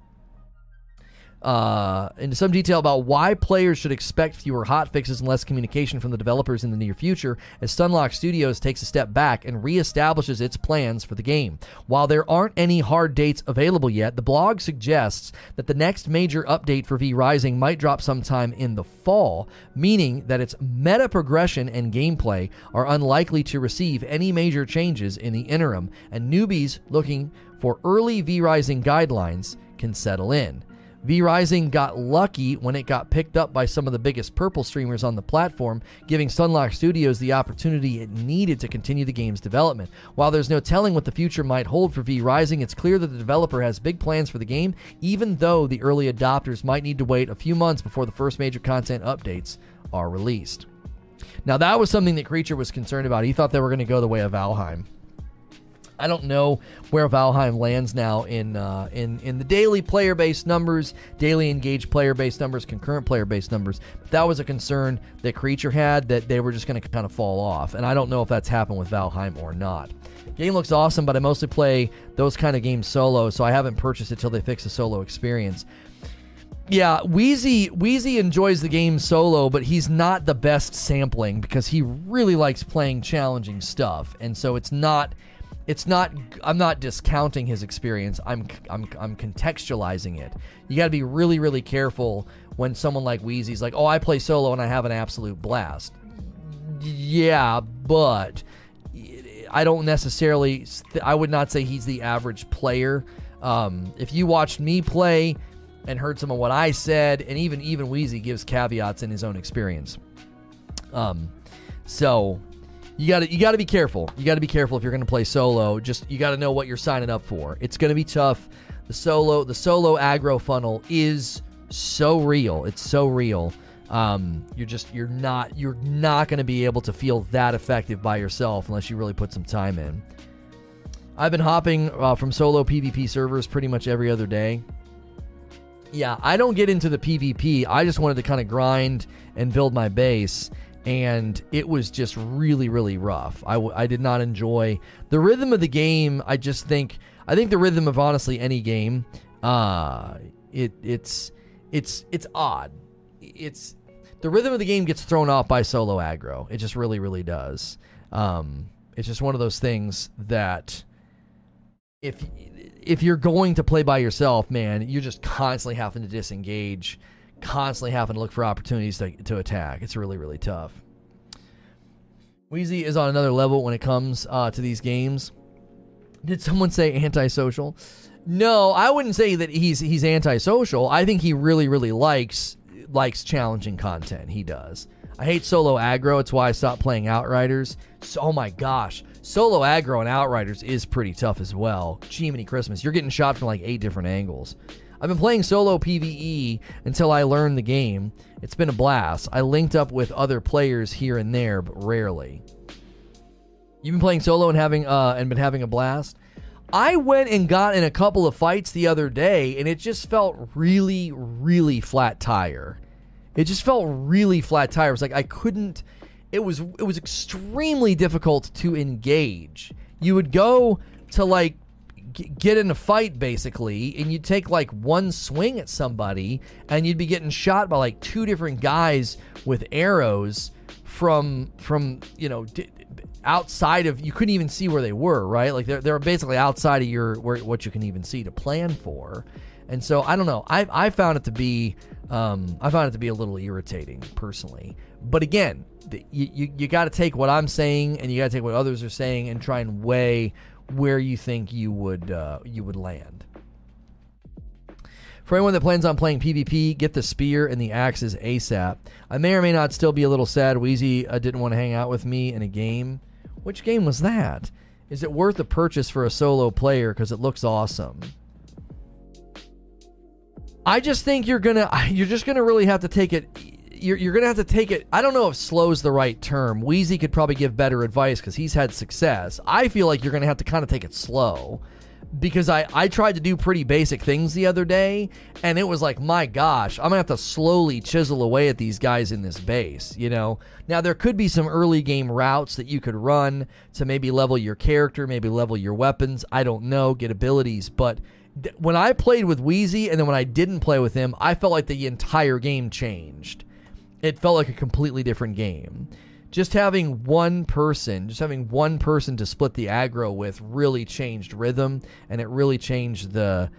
about why players should expect fewer hotfixes and less communication from the developers in the near future as Stunlock Studios takes a step back and reestablishes its plans for the game. While there aren't any hard dates available yet, the blog suggests that the next major update for V Rising might drop sometime in the fall, meaning that its meta progression and gameplay are unlikely to receive any major changes in the interim, and newbies looking for early V Rising guidelines can settle in. V Rising got lucky when it got picked up by some of the biggest purple streamers on the platform, giving Stunlock Studios the opportunity it needed to continue the game's development. While there's no telling what the future might hold for V Rising, it's clear that the developer has big plans for the game, even though the early adopters might need to wait a few months before the first major content updates are released. Now, that was something that Creature was concerned about. He thought they were going to go the way of Valheim. I don't know where Valheim lands now in the daily player-based numbers, daily engaged player-based numbers, concurrent player-based numbers. But that was a concern that Creature had, that they were just going to kind of fall off. And I don't know if that's happened with Valheim or not. Game looks awesome, but I mostly play those kind of games solo, so I haven't purchased it till they fix the solo experience. Yeah, Wheezy enjoys the game solo, but he's not the best sampling because he really likes playing challenging stuff. And so it's not I'm not discounting his experience. I'm contextualizing it. You got to be really, really careful when someone like Wheezy's like, "Oh, I play solo and I have an absolute blast." Yeah, but I don't necessarily I would not say he's the average player. If you watched me play and heard some of what I said, and even Wheezy gives caveats in his own experience. So you got to be careful. You got to be careful if you're going to play solo. Just you got to know what you're signing up for. It's going to be tough. The solo aggro funnel is so real. It's so real. You're not going to be able to feel that effective by yourself unless you really put some time in. I've been hopping from solo PvP servers pretty much every other day. Yeah, I don't get into the PvP. I just wanted to kind of grind and build my base, and it was just really, really rough. I did not enjoy the rhythm of the game. I think the rhythm of honestly any game, it's odd. The rhythm of the game gets thrown off by solo aggro. It just really, really does. It's just one of those things that if you're going to play by yourself, man, you're just constantly having to disengage, constantly having to look for opportunities to attack. It's really, really tough. Wheezy is on another level when it comes to these games. Did someone say antisocial? No, I wouldn't say that he's antisocial. I think he really, really likes challenging content. He does. I hate solo aggro. It's why I stopped playing Outriders. So, oh my gosh. Solo aggro and Outriders is pretty tough as well. Jiminy Christmas. You're getting shot from like 8 different angles. I've been playing solo PvE until I learned the game. It's been a blast. I linked up with other players here and there, but rarely. You've been playing solo and been having a blast? I went and got in a couple of fights the other day, and it just felt really, really flat tire. It just felt really flat tire. It was like I couldn't... It was extremely difficult to engage. You would go to like get in a fight basically, and you'd take like one swing at somebody, and you'd be getting shot by like 2 different guys with arrows from outside of, you couldn't even see where they were, right? Like they're basically outside of what you can even see to plan for. And so I don't know. I found it to be a little irritating personally. But again, you got to take what I'm saying and you got to take what others are saying and try and weigh where you think you would land. For anyone that plans on playing PvP, get the spear and the axes ASAP. I may or may not still be a little sad Wheezy didn't want to hang out with me in a game. Which game was that? Is it worth the purchase for a solo player because it looks awesome? I just think you're just gonna really have to take it. You're gonna have to take it. I don't know if slow's the right term. Wheezy could probably give better advice because he's had success. I feel like you're gonna have to kind of take it slow, because I tried to do pretty basic things the other day, and it was like, my gosh, I'm gonna have to slowly chisel away at these guys in this base. Now there could be some early game routes that you could run to maybe level your character, maybe level your weapons. I don't know, get abilities, but when I played with Wheezy and then when I didn't play with him, I felt like the entire game changed. It felt like a completely different game. Just having one person to split the aggro with really changed rhythm, and it really changed the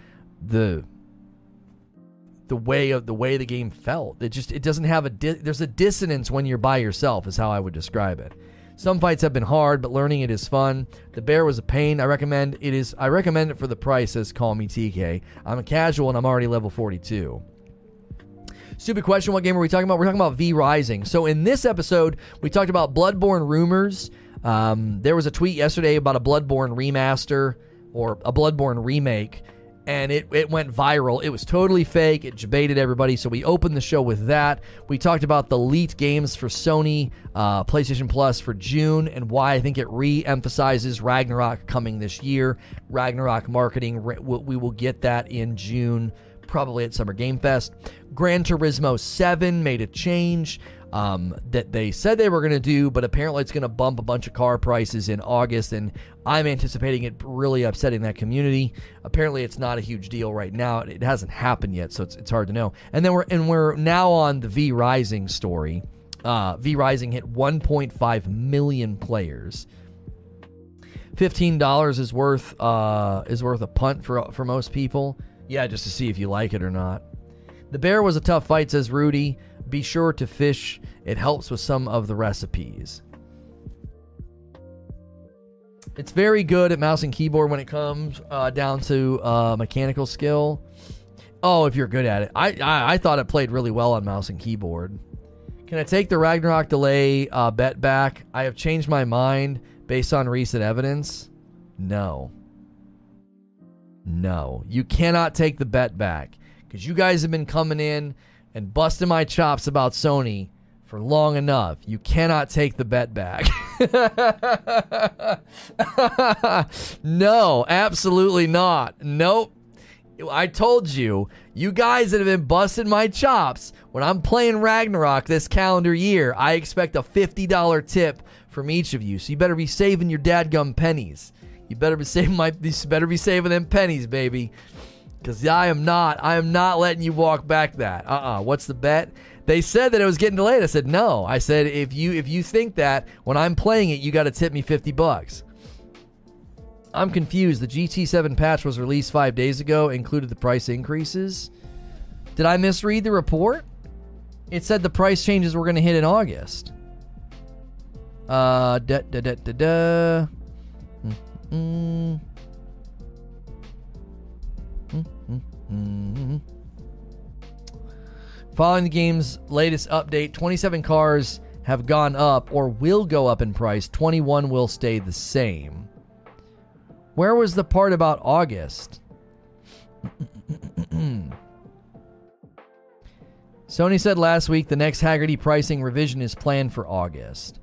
way the game felt. It doesn't have there's a dissonance when you're by yourself, is how I would describe it. Some fights have been hard, but learning it is fun. The bear was a pain. I recommend it for the price, says Call Me TK. I'm a casual and I'm already level 42. Stupid question, what game are we talking about? We're talking about V Rising. So in this episode, we talked about Bloodborne rumors. There was a tweet yesterday about a Bloodborne remaster or a Bloodborne remake. and it went viral. It was totally fake. It debated everybody. So we opened the show with that. We talked about the leaked games for Sony, PlayStation Plus for June, and why I think it re-emphasizes Ragnarok coming this year. Ragnarok marketing, we will get that in June, probably at Summer Game Fest. Gran Turismo 7 made a change that they said they were going to do, but apparently it's going to bump a bunch of car prices in August, and I'm anticipating it really upsetting that community. Apparently it's not a huge deal right now. It hasn't happened yet, so it's hard to know. And then we're now on the V Rising story. V Rising hit 1.5 million players. $15 is worth a punt for most people. Yeah, just to see if you like it or not. The bear was a tough fight, says Rudy. Be sure to fish. It helps with some of the recipes. It's very good at mouse and keyboard when it comes down to mechanical skill. Oh, if you're good at it. I thought it played really well on mouse and keyboard. Can I take the Ragnarok delay bet back? I have changed my mind based on recent evidence. No. You cannot take the bet back because you guys have been coming in and busting my chops about Sony for long enough. You cannot take the bet back. No, absolutely not. Nope. I told you, you guys that have been busting my chops, when I'm playing Ragnarok this calendar year, I expect a $50 tip from each of you. So you better be saving your dadgum pennies. You better be saving them pennies, baby. Because I am not letting you walk back that. What's the bet? They said that it was getting delayed. I said no. I said if you think that when I'm playing it, you got to tip me $50. I'm confused. The GT7 patch was released 5 days ago, included the price increases. Did I misread the report? It said the price changes were going to hit in August. Following the game's latest update, 27 cars have gone up or will go up in price. 21 will stay the same. Where was the part about August? Sony said last week the next Haggerty pricing revision is planned for August.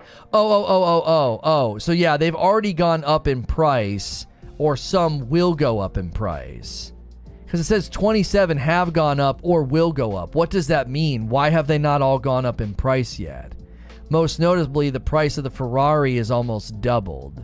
Oh. So yeah, they've already gone up in price, or some will go up in price. Because it says 27 have gone up or will go up. What does that mean? Why have they not all gone up in price yet? Most notably, the price of the Ferrari is almost doubled.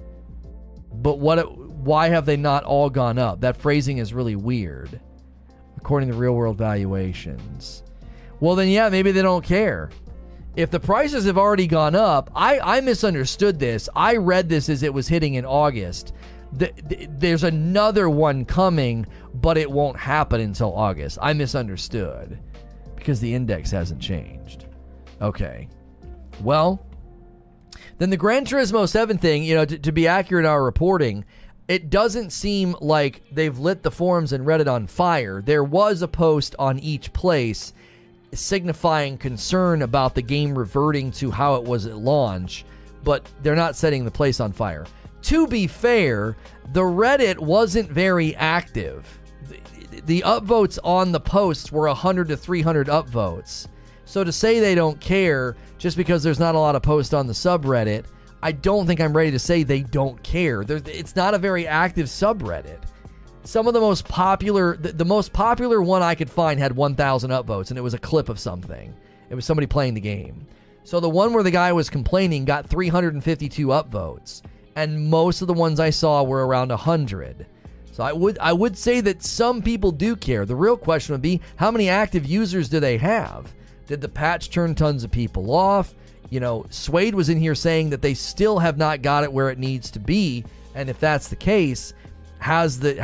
But why have they not all gone up? That phrasing is really weird, according to real-world valuations. Well, then, yeah, maybe they don't care. If the prices have already gone up, I misunderstood this. I read this as it was hitting in August. There's another one coming, but it won't happen until August. I misunderstood because the index hasn't changed. Okay. Well, then the Gran Turismo 7 thing, to be accurate in our reporting, it doesn't seem like they've lit the forums and Reddit on fire. There was a post on each place signifying concern about the game reverting to how it was at launch, but they're not setting the place on fire. To be fair, the Reddit wasn't very active. The upvotes on the posts were 100 to 300 upvotes. So to say they don't care just because there's not a lot of posts on the subreddit, I don't think I'm ready to say they don't care. It's not a very active subreddit. Some of the most popular, the most popular one I could find had 1,000 upvotes, and it was a clip of something. It was somebody playing the game. So the one where the guy was complaining got 352 upvotes. And most of the ones I saw were around 100. So I would say that some people do care. The real question would be, how many active users do they have? Did the patch turn tons of people off? Suede was in here saying that they still have not got it where it needs to be. And if that's the case, has the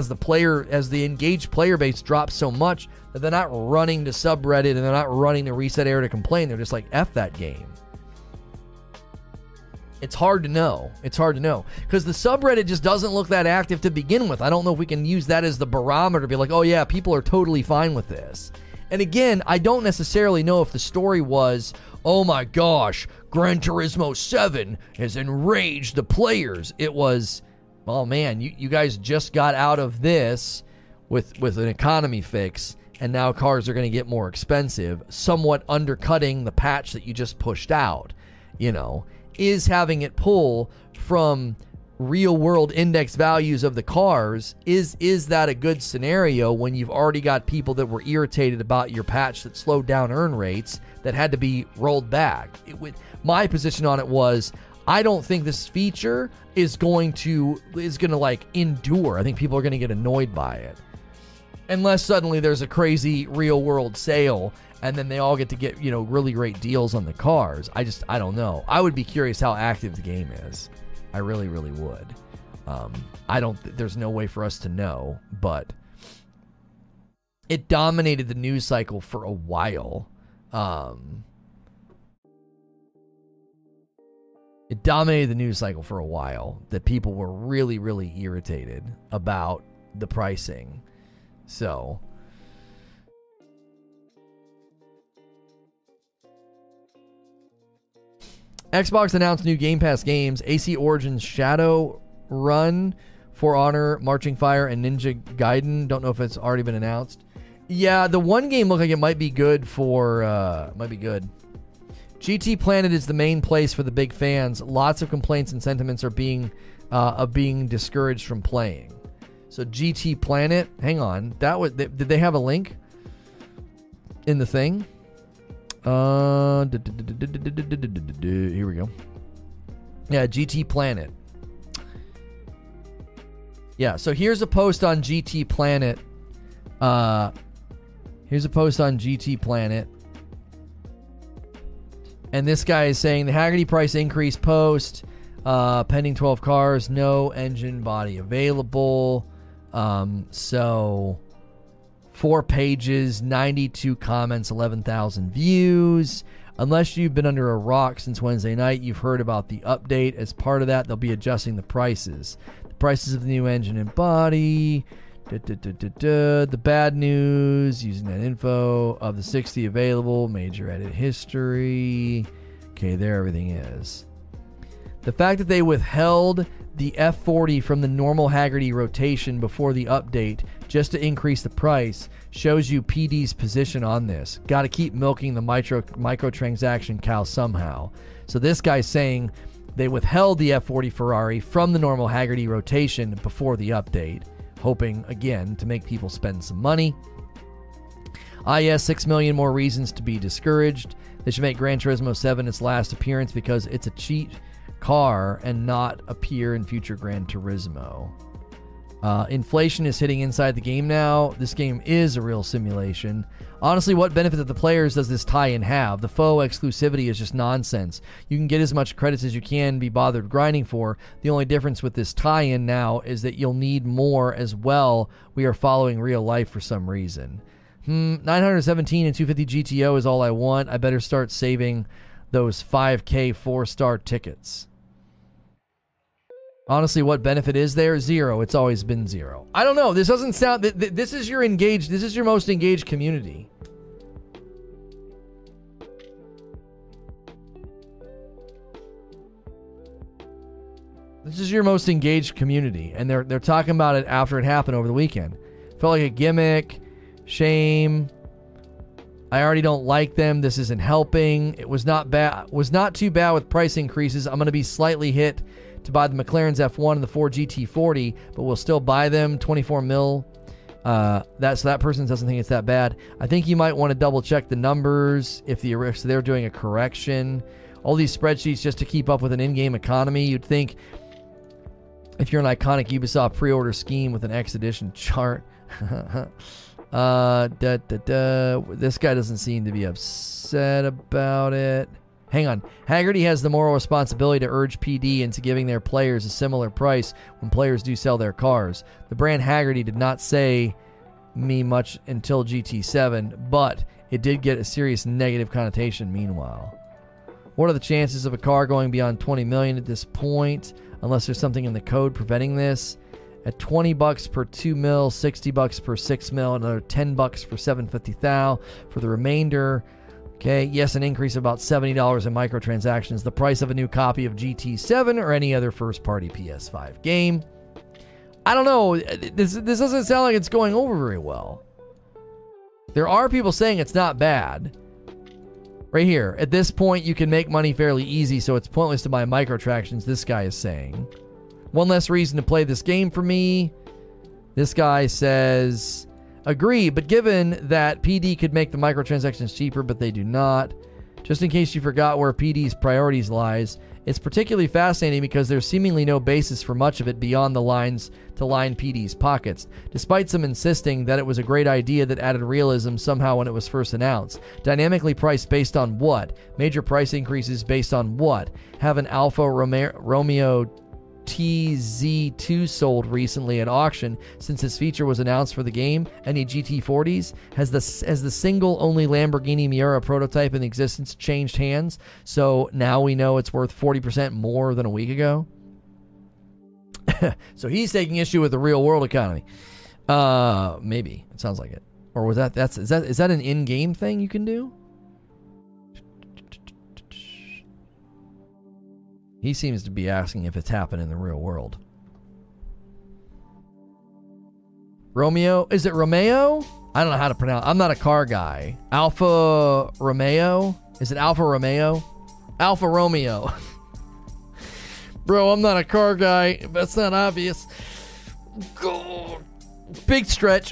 engaged player base dropped so much that they're not running to subreddit and they're not running to Reset Air to complain? They're just like, F that game. It's hard to know. Because the subreddit just doesn't look that active to begin with. I don't know if we can use that as the barometer to be like, oh yeah, people are totally fine with this. And again, I don't necessarily know if the story was, oh my gosh, Gran Turismo 7 has enraged the players. It was, oh man, you guys just got out of this. with an economy fix, and now cars are going to get more expensive, somewhat undercutting the patch that you just pushed out, is having it pull from real world index values of the cars. Is that a good scenario when you've already got people that were irritated about your patch that slowed down earn rates that had to be rolled back? My position on it was, I don't think this feature is going to like endure. I think people are going to get annoyed by it. Unless suddenly there's a crazy real world sale and then they all get to get, really great deals on the cars. I don't know. I would be curious how active the game is. I really, really would. There's no way for us to know, but it dominated the news cycle for a while. It dominated the news cycle for a while that people were really, really irritated about the pricing. So, Xbox announced new Game Pass games: AC Origins Shadowrun, For Honor, Marching Fire, and Ninja Gaiden. Don't know if it's already been announced. Yeah, the one game looked like it might be good for, GT Planet is the main place for the big fans. Lots of complaints and sentiments are of being discouraged from playing. So GT Planet, hang on. Did they have a link in the thing? Here we go. Yeah, GT Planet. Yeah, so here's a post on GT Planet. And this guy is saying the Haggerty price increase post, pending 12 cars, no engine body available. So 4 pages, 92 comments, 11,000 views. Unless you've been under a rock since Wednesday night, you've heard about the update. As part of that, they'll be adjusting the prices. The prices of the new engine and body. The bad news, using that info, of the 60 available, major edit history. Okay, there everything is. The fact that they withheld the F40 from the normal Haggerty rotation before the update just to increase the price shows you PD's position on this. Got to keep milking the microtransaction cow somehow. So this guy's saying they withheld the F40 Ferrari from the normal Haggerty rotation before the update, hoping, again, to make people spend some money. Yes, 6 million more reasons to be discouraged. They should make Gran Turismo 7 its last appearance because it's a cheat car and not appear in future Gran Turismo. Inflation is hitting inside the game now. This game is a real simulation. Honestly, what benefit of the players does this tie-in have? The faux exclusivity is just nonsense. You can get as much credits as you can be bothered grinding for. The only difference with this tie-in now is that you'll need more as well. We are following real life for some reason. 917 and 250 GTO is all I want. I better start saving those 5K 4-star tickets. Honestly, what benefit is there? Zero. It's always been zero. I don't know. This doesn't sound... This is your engaged... This is your most engaged community. This is your most engaged community. And they're talking about it after it happened over the weekend. Felt like a gimmick. Shame. I already don't like them. This isn't helping. It was not bad. Was not too bad with price increases. I'm going to be slightly hit to buy the McLaren's F1 and the Ford GT40, but we'll still buy them. 24 mil. So that person doesn't think it's that bad. I think you might want to double check the numbers if they're doing a correction. All these spreadsheets just to keep up with an in-game economy. You'd think if you're an iconic Ubisoft pre-order scheme with an X edition chart. This guy doesn't seem to be upset about it. Hang on. Haggerty has the moral responsibility to urge PD into giving their players a similar price when players do sell their cars. The brand Haggerty did not say me much until GT7, but it did get a serious negative connotation meanwhile. What are the chances of a car going beyond 20 million at this point, unless there's something in the code preventing this? At $20 per 2 mil, $60 per 6 mil, another $10 for 750,000 for the remainder. Okay, yes, an increase of about $70 in microtransactions, the price of a new copy of GT7 or any other first-party PS5 game. I don't know. This doesn't sound like it's going over very well. There are people saying it's not bad. Right here. At this point, you can make money fairly easy, so it's pointless to buy microtransactions, this guy is saying. One less reason to play this game for me. This guy says, agree, but given that PD could make the microtransactions cheaper, but they do not. Just in case you forgot where PD's priorities lies, it's particularly fascinating because there's seemingly no basis for much of it beyond the lines to line PD's pockets, despite some insisting that it was a great idea that added realism somehow when it was first announced. Dynamically priced based on what? Major price increases based on what? Have an Alfa Romeo TZ2 sold recently at auction since this feature was announced for the game? Any GT40s? Has the single only Lamborghini Miura prototype in existence changed hands? So now we know it's worth 40% more than a week ago? So he's taking issue with the real world economy. Maybe. It sounds like it. Or was is that an in-game thing you can do? He seems to be asking if it's happened in the real world. Romeo? Is it Romeo? I don't know how to pronounce. I'm not a car guy. Alfa Romeo? Is it Alfa Romeo? Alfa Romeo. Bro, I'm not a car guy. That's not obvious. God. Big stretch.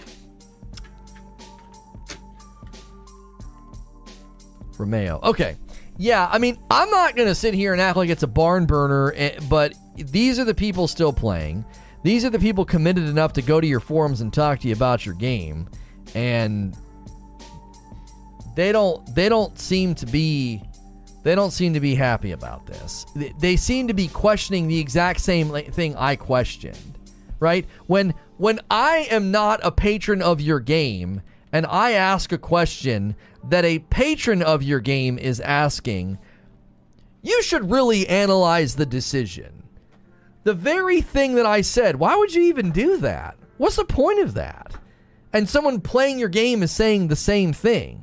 Romeo. Okay. Yeah, I mean, I'm not going to sit here and act like it's a barn burner, but these are the people still playing. These are the people committed enough to go to your forums and talk to you about your game. And they don't seem to be happy about this. They seem to be questioning the exact same thing I questioned, right? When I am not a patron of your game and I ask a question that a patron of your game is asking, you should really analyze the decision. The very thing that I said, why would you even do that? What's the point of that? And someone playing your game is saying the same thing.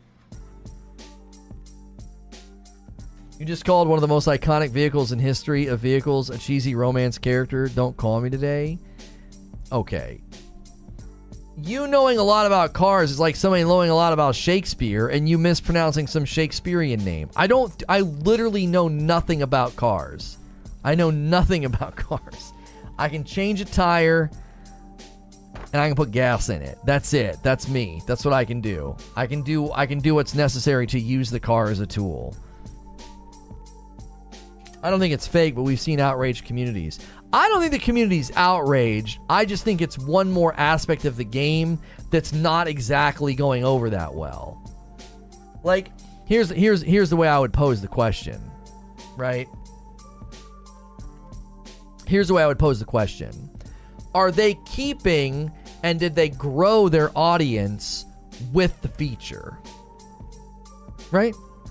You just called one of the most iconic vehicles in history of vehicles a cheesy romance character. Don't call me today. Okay. You knowing a lot about cars is like somebody knowing a lot about Shakespeare and you mispronouncing some Shakespearean name. I literally know nothing about cars. I know nothing about cars. I can change a tire and I can put gas in it. That's it. That's me. That's what I can do. I can do what's necessary to use the car as a tool. I don't think it's fake, but we've seen outraged communities. I don't think the community's outraged. I just think it's one more aspect of the game that's not exactly going over that well. Like, here's the way I would pose the question, right? Here's the way I would pose the question. Are they keeping and did they grow their audience with the feature? Right?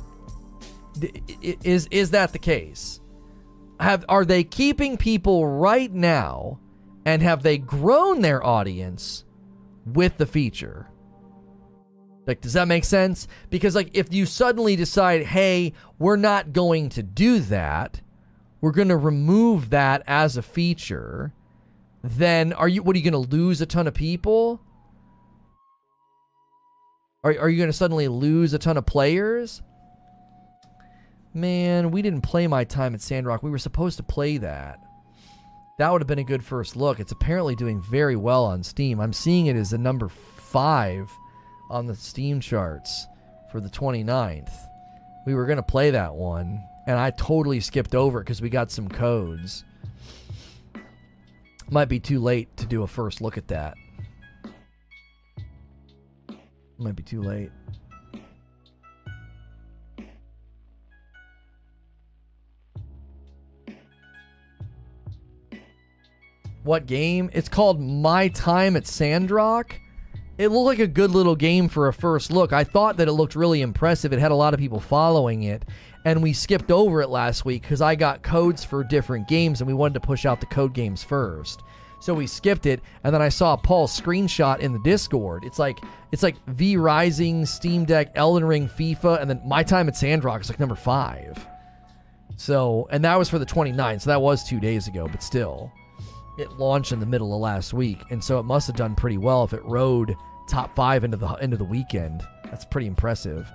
Is that the case? Are they keeping people right now, and have they grown their audience with the feature? Like, does that make sense? Because, like, if you suddenly decide, hey, we're not going to do that, we're going to remove that as a feature, then what are you going to lose a ton of people? Are you going to suddenly lose a ton of players? Man, we didn't play My Time at Sandrock. We were supposed to play that. That would have been a good first look. It's apparently doing very well on Steam. I'm seeing it as a number 5 on the Steam charts for the 29th. We were going to play that one, and I totally skipped over it because we got some codes. Might be too late to do a first look at that. Might be too late. What game? It's called My Time at Sandrock. It looked like a good little game for a first look. I thought that it looked really impressive. It had a lot of people following it. And we skipped over it last week because I got codes for different games and we wanted to push out the code games first. So we skipped it, and then I saw Paul's screenshot in the Discord. It's like V Rising, Steam Deck, Elden Ring, FIFA, and then My Time at Sandrock is like number 5. So, and that was for the 29th, so that was 2 days ago, but still. It launched in the middle of last week, and so it must have done pretty well if it rode top 5 into the weekend. That's pretty impressive.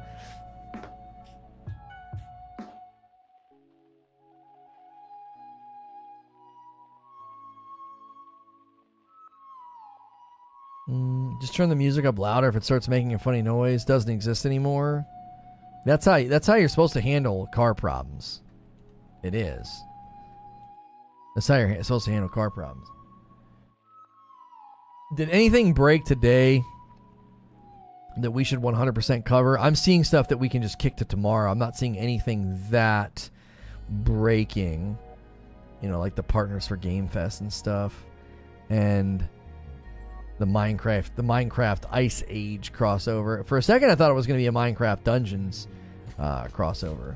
Just turn the music up louder if it starts making a funny noise. Doesn't exist anymore. That's how you're supposed to handle car problems. It is. That's how you're supposed to handle car problems. Did anything break today that we should 100% cover? I'm seeing stuff that we can just kick to tomorrow. I'm not seeing anything that breaking. You know, like the Partners for Game Fest and stuff. And the Minecraft Ice Age crossover. For a second, I thought it was going to be a Minecraft Dungeons crossover.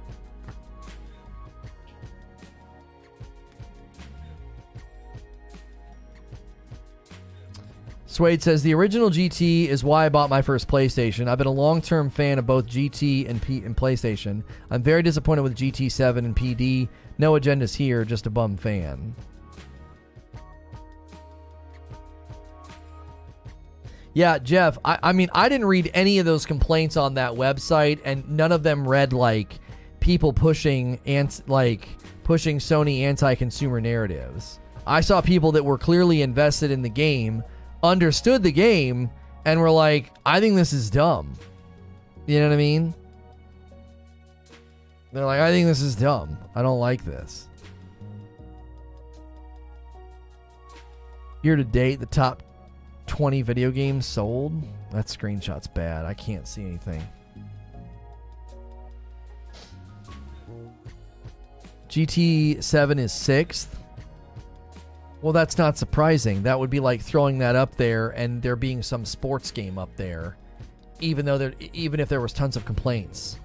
Suede says, the original GT is why I bought my first PlayStation. I've been a long-term fan of both GT and PlayStation. I'm very disappointed with GT7 and PD. No agendas here, just a bum fan. Yeah, Jeff, I mean, I didn't read any of those complaints on that website, and none of them read like people pushing Sony anti-consumer narratives. I saw people that were clearly invested in the game, understood the game, and were like, I think this is dumb. You know what I mean? They're like, I think this is dumb. I don't like this. Year to date, the top 20 video games sold. That screenshot's bad. I can't see anything. GT7 is 6th. Well, that's not surprising. That would be like throwing that up there and there being some sports game up there, even if there was tons of complaints.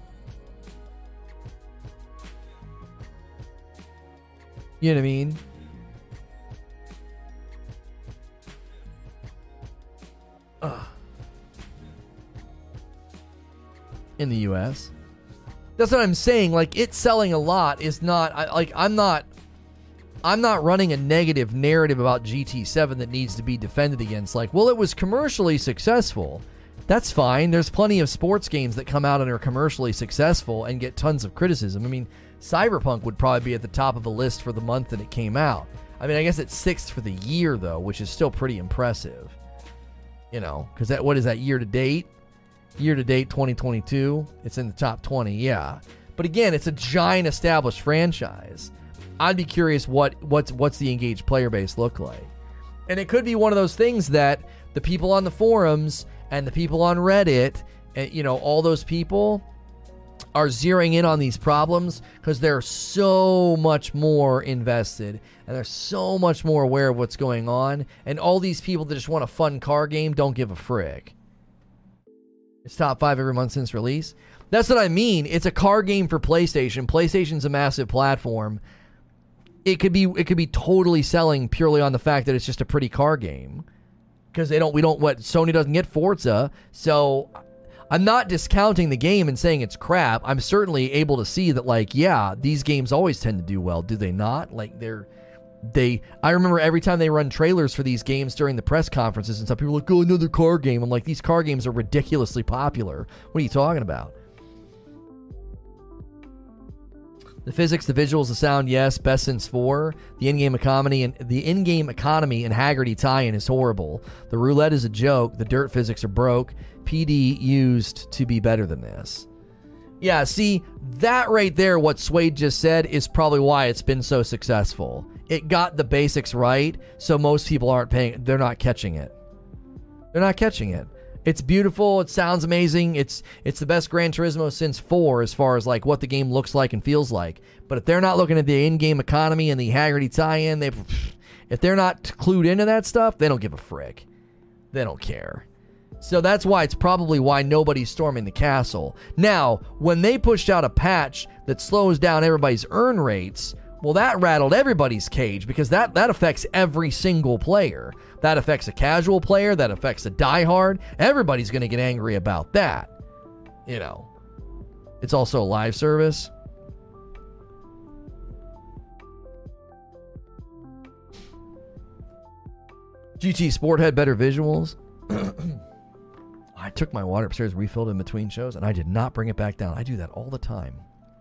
You know what I mean? In the US. That's what I'm saying. Like, it selling a lot is not I'm not running a negative narrative about GT7 that needs to be defended against. Like, well, it was commercially successful. That's fine. There's plenty of sports games that come out and are commercially successful and get tons of criticism. I mean, Cyberpunk would probably be at the top of the list for the month that it came out. I mean, I guess it's 6th for the year, though, which is still pretty impressive. You know, because what is that, year to date? Year to date 2022, it's in the top 20, yeah. But again, it's a giant established franchise. I'd be curious what's the engaged player base look like. And it could be one of those things that the people on the forums and the people on Reddit, and, you know, all those people are zeroing in on these problems because they're so much more invested and they're so much more aware of what's going on. And all these people that just want a fun car game don't give a frick. It's top 5 every month since release. That's what I mean. It's a car game for PlayStation. PlayStation's a massive platform. It could be totally selling purely on the fact that it's just a pretty car game. Because Sony doesn't get Forza. So I'm not discounting the game and saying it's crap. I'm certainly able to see that, like, yeah, these games always tend to do well. Do they not? Like, I remember every time they run trailers for these games during the press conferences and stuff, people are like, oh, another car game. I'm like, these car games are ridiculously popular. What are you talking about? The physics, the visuals, the sound, yes, best since 4. The in-game economy and Haggerty tie-in is horrible. The roulette is a joke. The dirt physics are broke. PD used to be better than this. Yeah, see, that right there, what Suede just said, is probably why it's been so successful. It got the basics right, so most people they're not catching it. They're not catching it. It's beautiful, it sounds amazing, it's the best Gran Turismo since 4 as far as like what the game looks like and feels like. But if they're not looking at the in-game economy and the Haggerty tie-in, if they're not clued into that stuff, they don't give a frick. They don't care. So that's why it's probably why nobody's storming the castle. Now, when they pushed out a patch that slows down everybody's earn rates, well, that rattled everybody's cage because that affects every single player. That affects a casual player. That affects a diehard. Everybody's going to get angry about that. You know, it's also a live service. GT Sport had better visuals. I took my water upstairs, refilled in between shows, and I did not bring it back down. I do that all the time.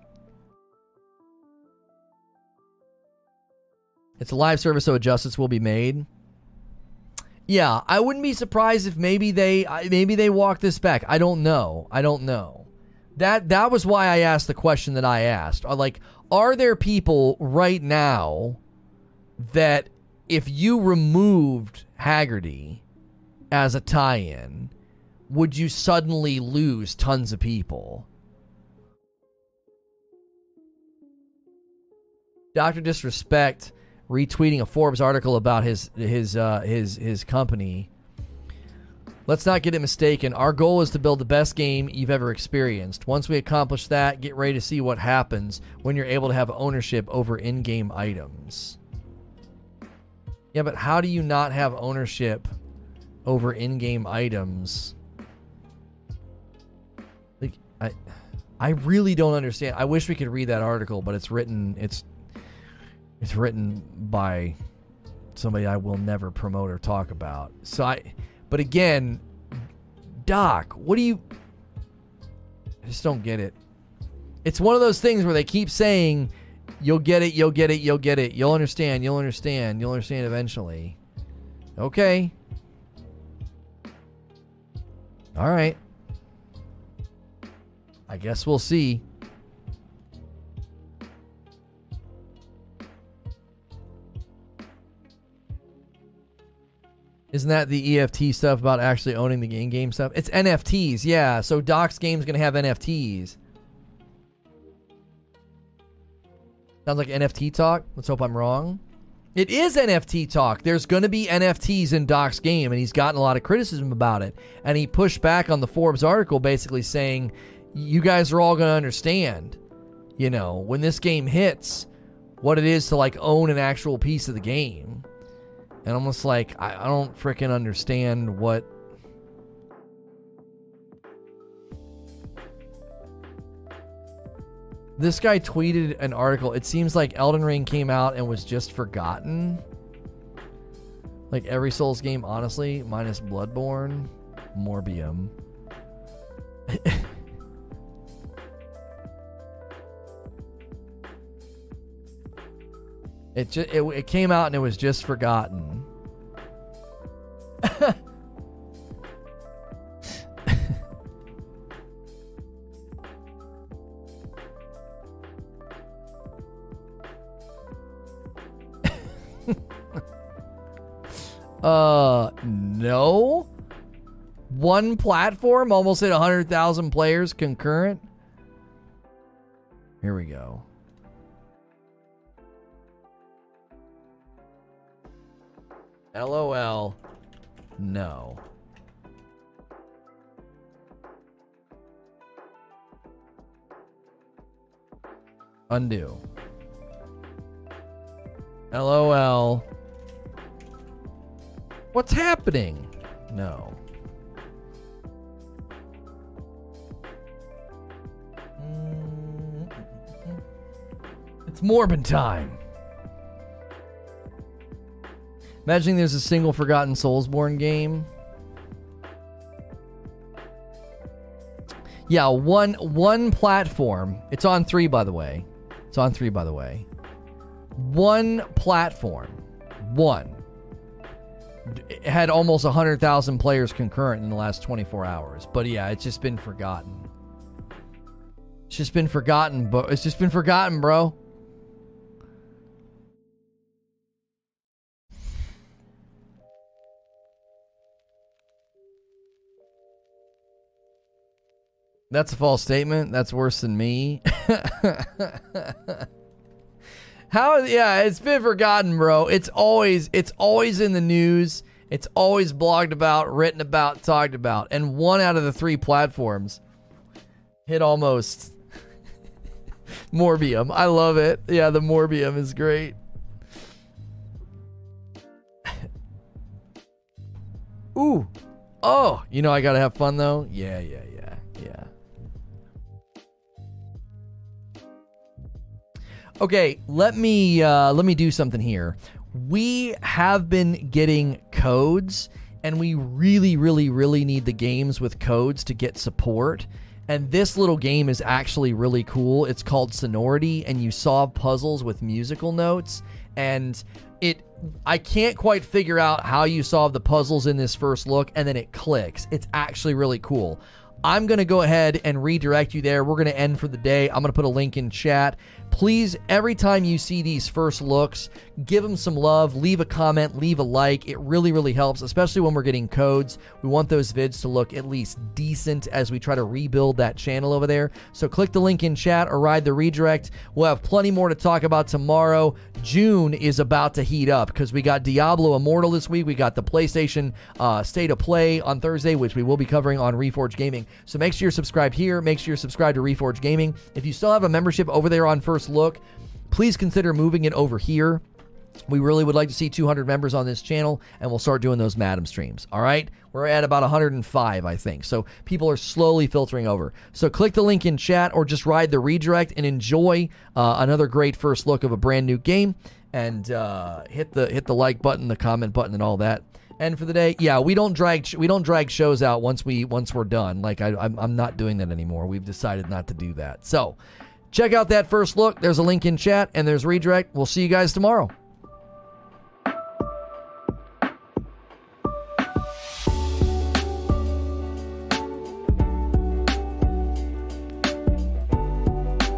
It's a live service, so adjustments will be made. Yeah, I wouldn't be surprised if maybe they walk this back. I don't know. That was why I asked the question that I asked. Are there people right now that if you removed Haggerty as a tie-in, would you suddenly lose tons of people? Dr. Disrespect retweeting a Forbes article about his company. Let's not get it mistaken. Our goal is to build the best game you've ever experienced. Once we accomplish that, get ready to see what happens when you're able to have ownership over in-game items. Yeah, but how do you not have ownership over in-game items? I really don't understand. I wish we could read that article, but it's written by somebody I will never promote or talk about. But again, Doc, what do you... I just don't get it. It's one of those things where they keep saying, you'll get it, you'll get it, you'll get it. You'll understand eventually. Okay. All right. I guess we'll see. Isn't that the EFT stuff about actually owning the in-game stuff? It's NFTs, yeah. So Doc's game's going to have NFTs. Sounds like NFT talk. Let's hope I'm wrong. It is NFT talk. There's going to be NFTs in Doc's game, and he's gotten a lot of criticism about it. And he pushed back on the Forbes article basically saying, you guys are all going to understand, when this game hits, what it is to own an actual piece of the game. And I'm just I don't freaking understand what... This guy tweeted an article. It seems like Elden Ring came out and was just forgotten. Like every Souls game, honestly, minus Bloodborne, Morbium. It came out and it was just forgotten. No. One platform almost hit 100,000 players concurrent. Here we go. LOL. No. Undo. LOL. What's happening? No. It's Morbin time. Imagining there's a single forgotten Soulsborne game. Yeah, one platform. It's on 3, by the way. It's on 3, by the way. One platform. One. It had almost 100,000 players concurrent in the last 24 hours. But yeah, it's just been forgotten. It's just been forgotten, bro. That's a false statement. That's worse than me. Yeah, it's been forgotten, bro. It's always in the news. It's always blogged about, written about, talked about. And 1 out of the 3 platforms hit almost. Morbium. I love it. Yeah, the Morbium is great. Ooh. Oh, I gotta have fun though. Yeah. Okay, let me do something here. we have been getting codes, and we really, really, really need the games with codes to get support. And this little game is actually really cool. It's called Sonority, and you solve puzzles with musical notes. And I can't quite figure out how you solve the puzzles in this first look, and then it clicks. It's actually really cool. I'm going to go ahead and redirect you there. We're going to end for the day. I'm going to put a link in chat. Please, every time you see these first looks, give them some love, leave a comment, leave a like. It really, really helps, especially when we're getting codes. We want those vids to look at least decent as we try to rebuild that channel over there. So click the link in chat or ride the redirect. We'll have plenty more to talk about tomorrow. June is about to heat up because we got Diablo Immortal this week. We got the PlayStation State of Play on Thursday, which we will be covering on Reforge Gaming. So make sure you're subscribed here. Make sure you're subscribed to Reforge Gaming. If you still have a membership over there on First Look, please consider moving it over here. We really would like to see 200 members on this channel, and we'll start doing those Madam streams. All right? We're at about 105, I think. So people are slowly filtering over. So click the link in chat or just ride the redirect and enjoy another great first look of a brand new game. And hit the like button, the comment button, and all that. And for the day, yeah, we don't drag shows out once we're done. Like I'm not doing that anymore. We've decided not to do that. So check out that first look. There's a link in chat, and there's redirect. We'll see you guys tomorrow.